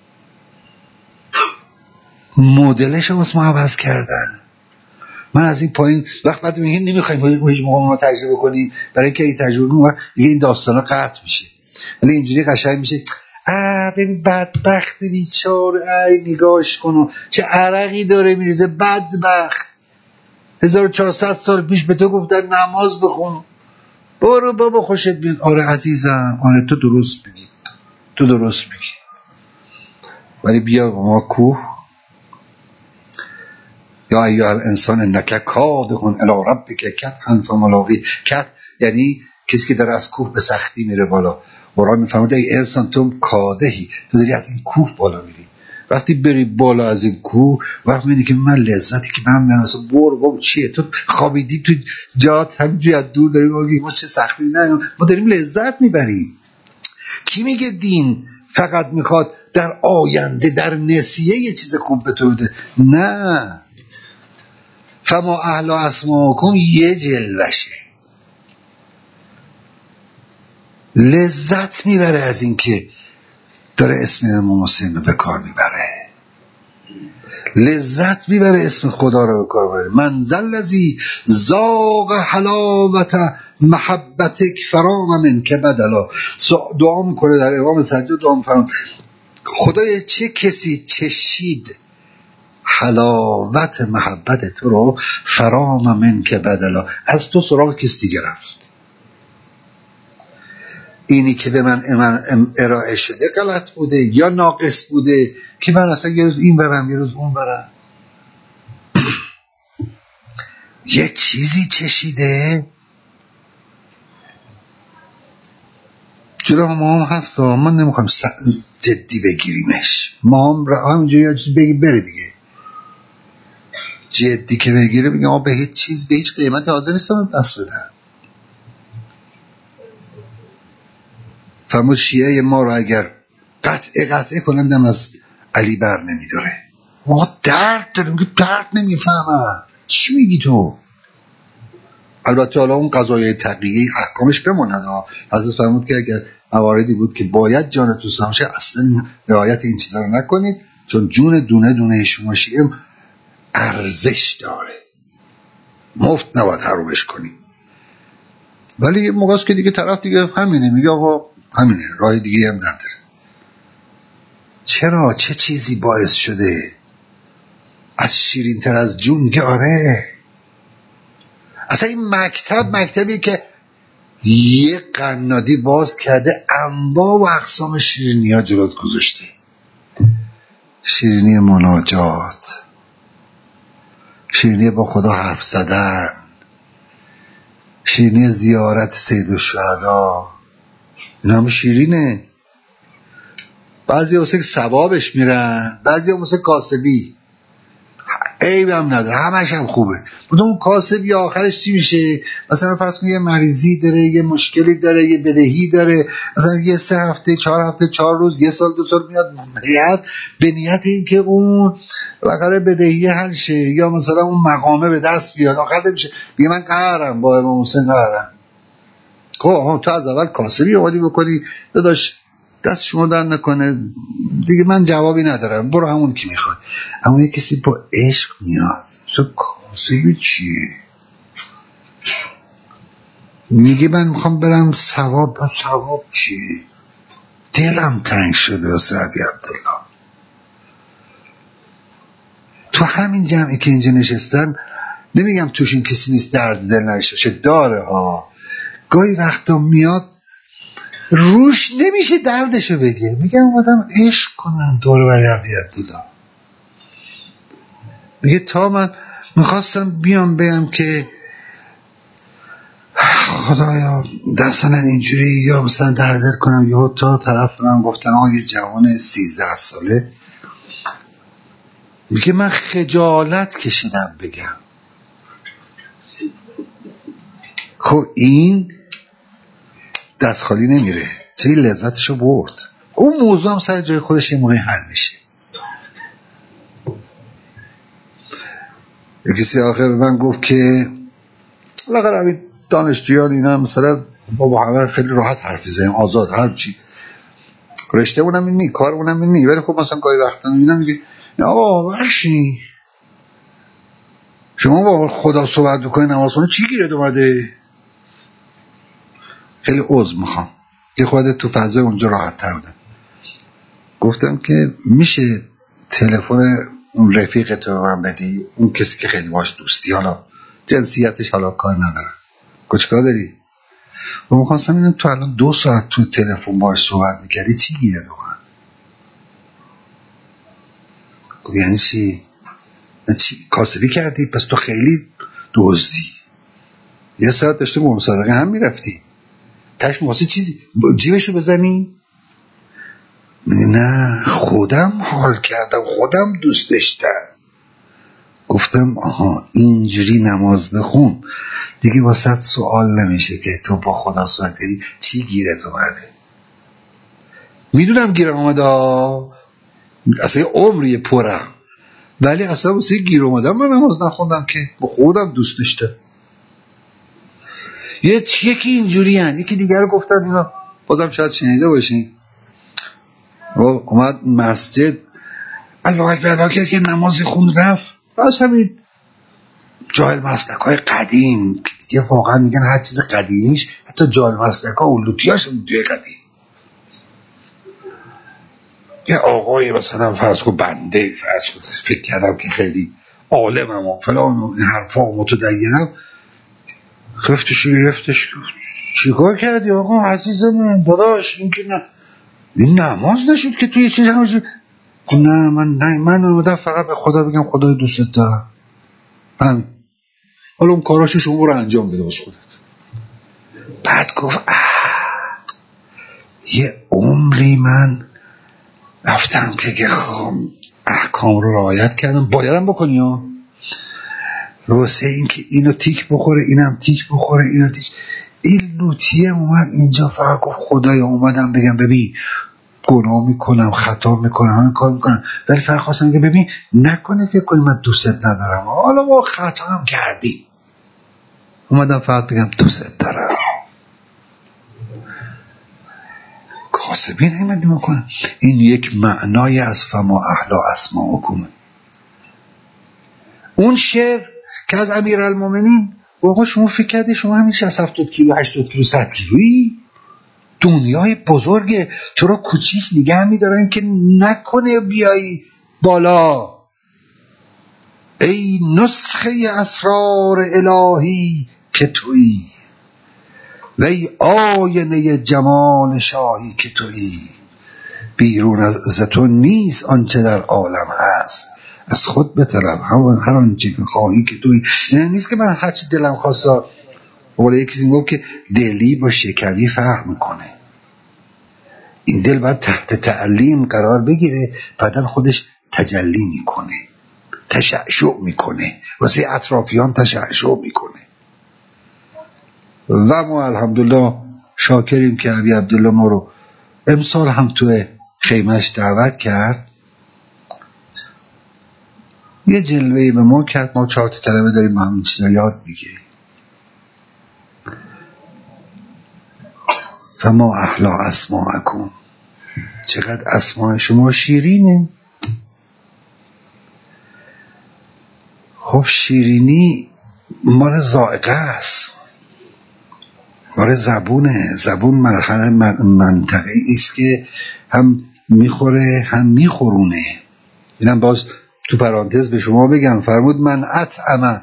مدلش هم از ما عوض کردن. من از این پایین وقت بعد میگن نمیخوایم هیچ موقع رو تجربه کنیم، برای اینکه این تجربه کنیم دیگه این داستانا قطع میشه. ولی اینجوری قشنگ میشه آ ببین بدبخت بیچاره، ای نگاش کن چه عرقی داره میریزه بدبخت. هزار و چهارصد سال پیش به تو گفتن نماز بخون، برو بابا خوشت میاد. آره عزیزم، آره تو درست میگی، تو درست میگی. ولی بیا ما کوه، یا ایها الانسان انک کادح الی ربک کدحا فملاقیه. کدح یعنی کسی که داره از کوه به سختی میره بالا. قرآن میفرماید ای انسان تو کادحی، تو داری از این کوه بالا میری. وقتی بری بالا از این کوه، وقت میبینی که من لذتی که من مناسب بور بابا چیه، تو خوابیدی تو جات همینجوری از دور داریم میگی ما چه سختی، نه ما داریم لذت میبریم. کی میگه دین فقط میخواد در آینده در نسیه یه چیز خوب به تو بده؟ نه، فما اهل اسماکم یه جلوشه. لذت میبره از این که داره اسم امام حسین رو به کار میبره، لذت میبره اسم خدا رو به کار بره. من ذا الذی ذاق حلاوت محبتک فرام منک بدلا. دعا میکنه در امام سجاد، دعا میکنه خدای چه کسی چشید حلاوت محبت تو رو فرام منک بدلا، از تو سراغ کس دیگه رفت. اینی که به من ارائه شده غلط بوده یا ناقص بوده که من اصلا یه روز این برم یه روز اون برم. یه چیزی چشیده جلو ما هم هست، من نمیخوایم جدی بگیریمش. ما هم همینجوری یه چیز بگی بره دیگه. جدی که بگیره بگیم آقا به هیچ چیز به هیچ قیمتی حاضر نیستم دست بدم. فرمود شیعه ما رو اگر قطعه قطعه کنندم از علی بر نمیداره. ما درد داریم که درد نمیفهمم چی میگی تو. البته حالا اون قضایای تقیه احکامش بماند. حضرت فرمود که اگر مواردی بود که باید جانتون سلام شه اصلا رعایت این چیزا رو نکنید، چون جون دونه دونه شما شیعه ارزش داره، مفت نباید حرومش کنید. ولی یه موقع است که دیگه طرف دیگه همینه، میگه آقا همینه، راه دیگه هم نداره. چرا؟ چه چیزی باعث شده؟ از شیرین تر از جون میگه آره. اصلا این مکتب مکتبی که یه قنادی باز کرده انواع و اقسام شیرینی ها جلوت گذاشته. شیرینی مناجات، شیرینی با خدا حرف زدن، شیرینی زیارت سید الشهدا، این همه شیرینه. بعضی واسه ثوابش میرن، بعضی واسه کاسبی، عیب هم نداره، همش هم خوبه. بودم اون کاسبی آخرش چی میشه؟ مثلا فرض کن یه مریضی داره، یه مشکلی داره، یه بدهی داره، مثلا یه سه هفته چهار هفته چهار روز یه سال دو سال میاد نیت به نیت این که اون بالاخره بدهی حل شه یا مثلا اون مقامه به دست بیاد. آخر میشه میگه من قهرم با امام حسین قهرم. خب تو از اول کاسبی اومدی بکنی داداش، دست شما در نکنه دیگه، من جوابی ندارم، برو همون که میخواد. اما یه کسی با عشق میاد، تو کاسبی چیه؟ میگه من میخوام برم ثواب. ثواب چیه؟ دلم تنگ شده واسه ابی عبدالله. تو همین جمعی که اینجا نشستن، نمیگم توشون کسی نیست درد دل نشه، داره ها. گاهی وقتا میاد روش نمیشه دردشو بگه، میگم اومدم عشق کنن دور بری ابی عبدالله. میگه تا من میخواستم بیام بگم که خدایا مثلا اینجوری یا مثلا درد دل کنم، یا تا طرف من گفتن آقا یه جوان سیزده ساله، میگه من خجالت کشیدم بگم. خب این دست خالی نمیره، چه لذتشو برد. اون موضوع هم سر جای خودش یه موقعی حل میشه. یکیسی آخر به من گفت که لاغر همین دانشجویان اینا مثلا با همه خیلی راحت حرفی زدیم، آزاد هر چی، رشته اونم این نی، کار اونم این نی، ولی خب مثلا گاهی وقتا میبینم میگه نه آقا ورشی شما با خدا صحبت بکنی نماز خونه چی گیرد اومده؟ خیلی عذر میخوام، یه خودت تو فضای اونجا راحت تر بودم. گفتم که میشه تلفن اون رفیقت رو من بدی، اون کسی که خیلی باش دوستی، حالا جنسیتش حالا کار ندارم، کچکار داری؟ و میخواستم اینم تو الان دو ساعت تو تلفن باش صحبت میکردی چی گیره دومد؟ یعنی چی؟ چی؟ کاسبی کردی؟ پس تو خیلی دزدی. یه ساعت داشته با مصادقه هم میرفتی تش مواسه چیزی جیبشو بزنی؟ نه خودم حال کردم، خودم دوست داشتم. گفتم آها اینجوری نماز بخون دیگه واسه سوال نمیشه که تو با خدا صحبت کردی چی گیرت اومده. میدونم گیر اومده اصلا عمری پرم، ولی اصلا واسه گیر اومدم من نماز نخوندم که با خودم دوست داشتم. یه یکی اینجوری هن. یکی دیگر رو گفتن اینا بازم شاید شنیده باشین، اومد مسجد الله اکبر الله اکبر که نمازی خون رفت، بس همین جایل مسلک های قدیم که دیگه واقعا میگن هر چیز قدیمیش حتی جایل مسلک ها و لوتیاش لوتیای قدیم. یه آقای مثلا فرض کن بنده فرض کن فکر کردم که خیلی عالمم و فلان و این حرفا و متدینم، خفتش گرفتش چیکار کردی آقا عزیز من داداش این که نه این نماز نشد که توی یه چیز همونجور. نه من نه من اومدم فقط به خدا بگم خدای دوستت دارم همین، حالا اون کاراشو شما رو انجام بده واسه خودت. بعد گفت اه یه عمری من رفتم که خواهم احکام رو رعایت کردم بایدم بکنی ها واسه این که اینو تیک بخوره اینم تیک بخوره اینو تیک. این لوتیه اومد اینجا فقط گفت خدایا اومدم بگم ببین گناه میکنم خطا میکنم همین کار میکنم، ولی فقط خواستم که ببین نکنه فکر کنی من دوستت ندارم، حالا ما خطا هم کردی اومدم فقط بگم دوستت دارم. کاسبی نمیدی میکنم. این یک معنای از فما احلا اسماءکم. اون شعر که از امیرالمومنین آقا شما فکر کردی شما همین شصت هفتاد کیلو هشتاد کیلو صد کیلویی؟ دنیای بزرگه تو رو کوچیک نگه میدارن که نکنه بیایی بالا. ای نسخه اسرار الهی که تویی و ای آینه جمال شاهی که تویی، بیرون از تو نیست آنچه در عالم هست، از خود بطلب هر آنچه که خواهی که تویی. یعنی نیست که من هرچی دلم خواست ولی یکی میگه که دلی با شکوی فرق میکنه. این دل باید تحت تعلیم قرار بگیره بعدن خودش تجلی میکنه تشعشع میکنه واسه اطرافیان تشعشع میکنه. و ما الحمدلله شاکریم که ابی عبدالله ما رو امسال هم توی خیمهش دعوت کرد، یه جلوهی به ما کرد، ما چهار تا کلمه داریم ما همین چیزا یاد میگیریم. فما احلا اسماءکم، چقدر اسماء شما شیرینه. خب شیرینی مال ذائقه است، مال زبونه. زبون مرحله منطقه ایست که هم میخوره هم میخورونه. اینم باز تو پرانتز به شما بگم فرمود من اطعم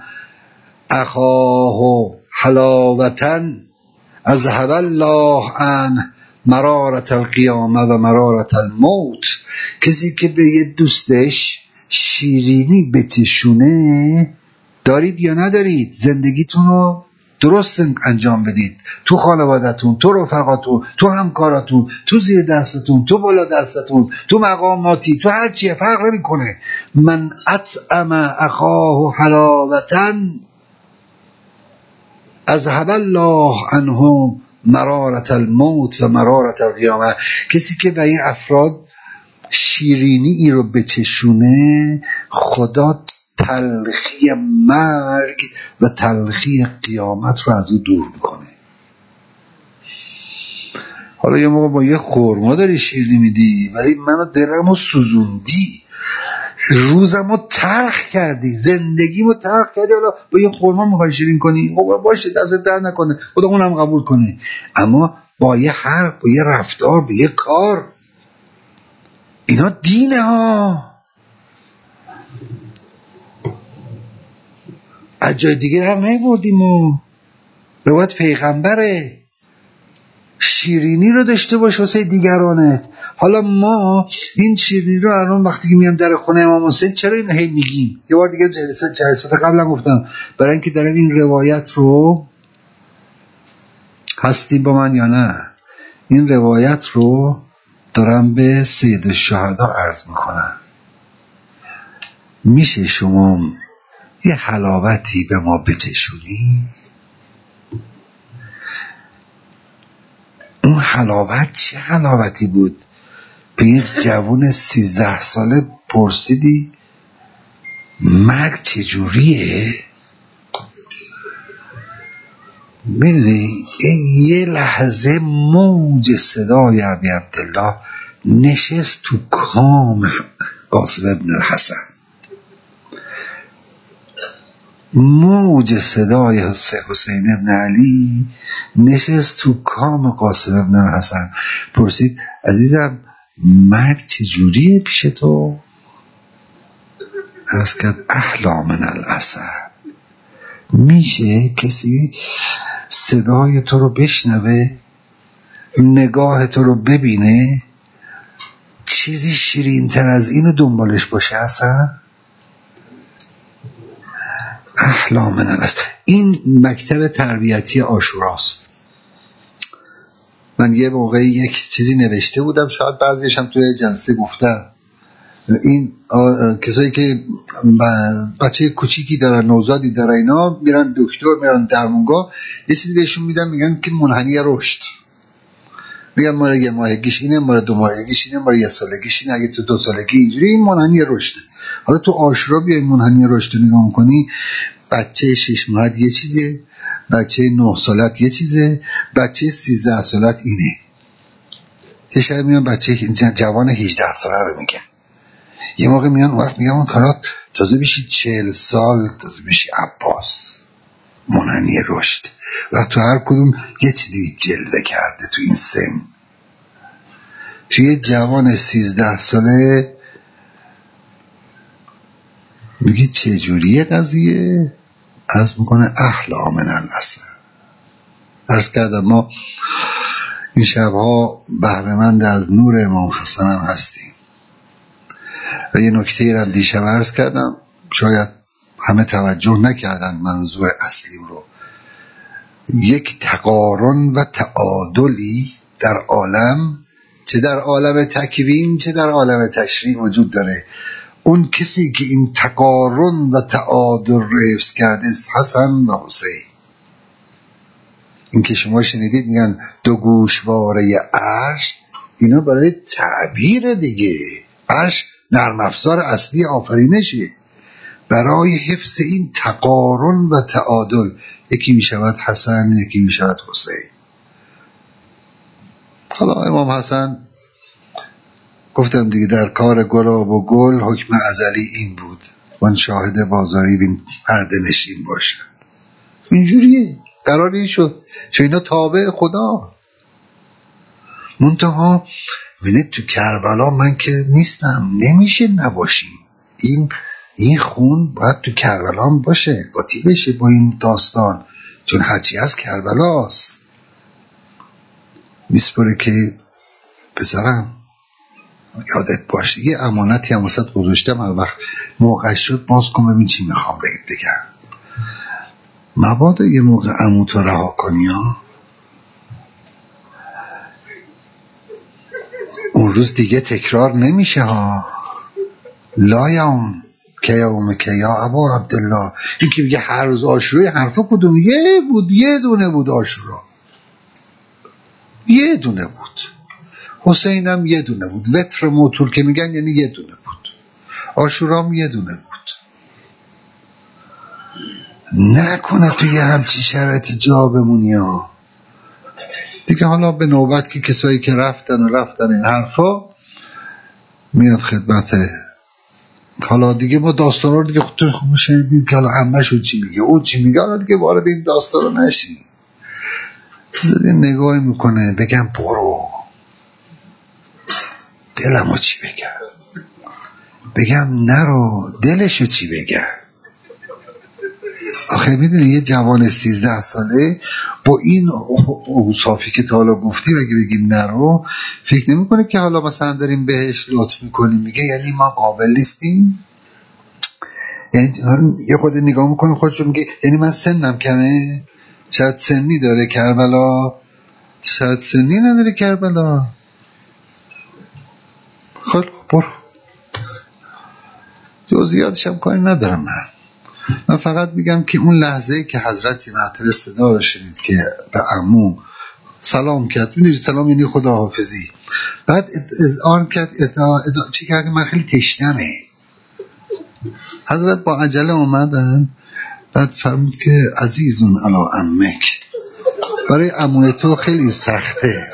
اخاه حلاوتن اذهب الله عن مرارت القیامه و مرارت الموت. کسی که به یه دوستش شیرینی بچشونه، دارید یا ندارید زندگیتون رو درست انجام بدید، تو خانوادتون، تو رفقاتون، تو همکاراتون، تو زیر دستتون، تو بالا دستتون، تو مقاماتی، تو هر چیه فرق نمیکنه. من اطعم اخاه حلاوتن اذهب الله عنه مرارت الموت و مرارت القیامه. کسی که به این افراد شیرینی ای رو بچشونه، خدا تلخی مرگ و تلخی قیامت رو از او دور میکنه. حالا یه موقع با یه خورما داری شیرینی میدی ولی منو دلمو سوزوندی، روزمو تلخ کردی، زندگیمو تلخ کردی، حالا با یه خورما میخوای شیرین کنی؟ خب باشه دست در نکنه خدا اونم قبول کنه، اما با یه حرف با یه رفتار با یه کار، اینا دینه ها. از جای دیگه هم نیوردیم و روایت پیغمبره. شیرینی رو داشته باش واسه دیگرانت. حالا ما این شیرینی رو الان وقتی که میام در خونه امام حسین چرا اینو هی میگیم؟ یه بار دیگه جلسه جلسه قبلا گفتم برای اینکه دارم این روایت رو، هستی با من یا نه، این روایت رو دارم به سید الشهدا عرض میکنم. میشه شما یه حلاوتی به ما بچشونی؟ اون حلاوت چه حلاوتی بود؟ به یه جوون سیزده ساله پرسیدی مرگ چجوریه؟ میدونی این یه لحظه موج صدای ابی عبدالله نشست تو کام قاسم ابن الحسن، موج صدای حسین ابن علی نشست تو کام قاسم ابن الحسن. پرسید عزیزم مرگ چجوریه پیش تو؟ عرض کرد احلا من العسل. میشه کسی صدای تو رو بشنوه، نگاه تو رو ببینه، چیزی شیرین تر از اینو دنبالش باشه اصلا؟ احلا من العسل. این مکتب تربیتی عاشوراست. من یه موقعی یک چیزی نوشته بودم، شاید بعضیش هم توی جلسه گفتم، این کسایی که بچه کوچیکی دارن، نوزادی دارن، اینا میرن دکتر، میرن درمونگاه، یه چیزی بهشون میدن میگن که منحنی رشد. میگن ماره یه ماهگیش اینه، ماره دو ماهگیش اینه، ماره یه سالگیش اینه، اگه تو دو سالگی اینجوری، این منحنی رشده. حالا تو عاشورا بیای منحنی رشد رو نگاه میکنی، بچه شش ماهت یه چیزه، بچه نه سالت یه چیزه، بچه سیزده سالت اینه. یه شب میان بچه جوان هجده ساله رو میگن، یه موقع میان وقت میگم اون کارات تازه بشی چهل سال، تازه بشی عباس، منحنی رشد. و تو هر کدوم یه چیزی جلوه کرده تو این سن. توی جوان سیزده ساله میگی چه جوریه قضیه؟ عرض میکنه احلا من العسل. عرض کردم ما این شبها بهره‌مند از نور امام حسن هم هستیم. و یه نکته را دیشب عرض کردم، شاید همه توجه نکردن منظور اصلیم رو. یک تقارن و تعادلی در عالم، چه در عالم تکوین چه در عالم تشریع وجود داره. اون کسی که این تقارن و تعادل رو حفظ کرده حسن و حسین. این که شما شنیدید میگن دو گوشواره عرش، اینا برای تعبیر دیگه. عرش نرم افزار اصلی آفرینشه. برای حفظ این تقارن و تعادل یکی میشود حسن، یکی میشود حسین. حالا امام حسن گفتم دیگه در کار گلاب و گل حکم ازلی این بود، من شاهد بازاری بین پرده نشین باشد. اینجوریه قراری شد چون اینا تابع خدا. منتها ببینید تو کربلا من که نیستم، نمیشه نباشیم. این این خون باید تو کربلا هم باشه، قاطی بشه با این داستان، چون هرچی از کربلاست. میسپره که پسرم یادت باشه یه امانتی هم واسط گذاشتم، هر وقت موقع شد باز کن ببین چی میخوام بگید بگم. مبادا یه موقع عموتو رها کنی ها، اون روز دیگه تکرار نمیشه ها. لا یوم که یوم که یا ابا عبدالله. این که میگه هر روز عاشورا، حرفا کدوم؟ یه بود، یه دونه بود عاشورا، یه دونه بود. حسینم یه دونه بود. وتر موتور که میگن یعنی یه دونه بود. عاشورام یه دونه بود. نکنه تو یه همچی شرایطی جا بمونی ها دیگه. حالا به نوبت که کسایی که رفتن و رفتن این حرفا میاد خدمت. حالا دیگه ما داستان رو دیگه خودتون خوب شنیدید که حالا عمه‌شون چی میگه، او چی میگه. حالا دیگه وارد این داستان رو نشین. زدی نگاه میکنه بگم برو، دلمو چی بگم؟ بگم نرو، دلشو چی بگم؟ آخه میدونی یه جوان سیزده ساله با این اوصافی که تا حالا گفتی اگه بگی نرو، فکر نمیکنه که حالا مثلا داریم بهش لطف میکنیم، میگه یعنی ما قابل نیستیم. یعنی یه خود نگاه میکنه خودشو، میگه یعنی من سنم کمه، شاید سنی داره کربلا، شاید سنی نداره کربلا. خب برو، جزئیاتش هم کاری ندارم من من فقط میگم که اون لحظه‌ای که حضرت مرتبه صدا رو شنید که به عمو سلام کرد، میدونی سلام یعنی خداحافظی، بعد اذعان کرد ادعا ادعا چی کرد؟ من خیلی تشنمه. حضرت با عجله اومدن، بعد فرمود که عزیزون علی عمک، برای عموی تو خیلی سخته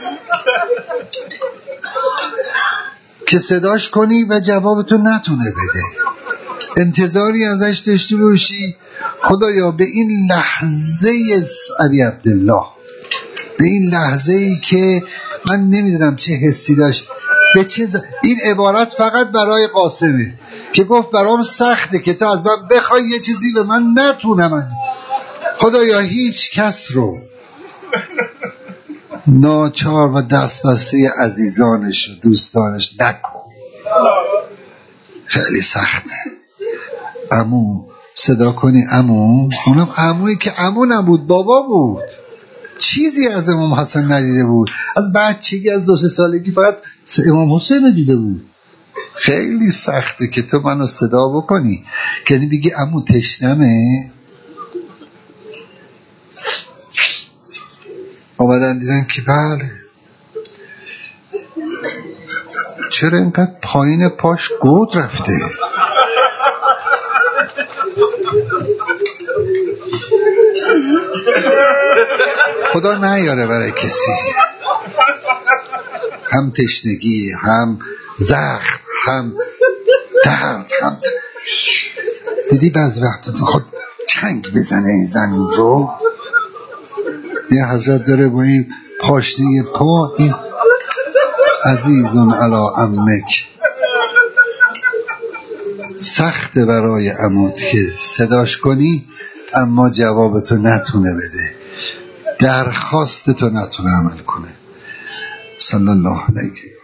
که صداش کنی و جوابتو نتونه بده، انتظاری ازش داشته باشی خدایا به این لحظه علی عبدالله، به این لحظه ای که من نمیدونم چه حسی داشت، به چه ز... این عبارت فقط برای قاسمه که گفت برام سخته که تو از من بخوای یه چیزی و من نتونم، من خدایا هیچ کس رو ناچار و دست بسته عزیزانش و دوستانش نکن. خیلی سخته. عمو صدا کنی عمو، اونم عمویی که عمو نبود، بابا بود، چیزی از امام حسن ندیده بود، از بچگی از دو سه سالگی فقط امام حسین دیده بود. خیلی سخته که تو منو صدا بکنی که یعنی بگی عمو تشنمه. آمدن دیدن که بله، چرا اینقدر پایین پاش گود رفته؟ خدا نیاره برای کسی، هم تشنگی، هم زخم، هم درد، هم دیدی بعض وقتا خود چنگ بزنه این زمین رو. یه حضرت داره با این پاشنه پا، این عزیزون علی عمک، سخته برای عمود که صداش کنی اما جوابتو نتونه بده، درخواستتو نتونه عمل کنه. صلی الله علیه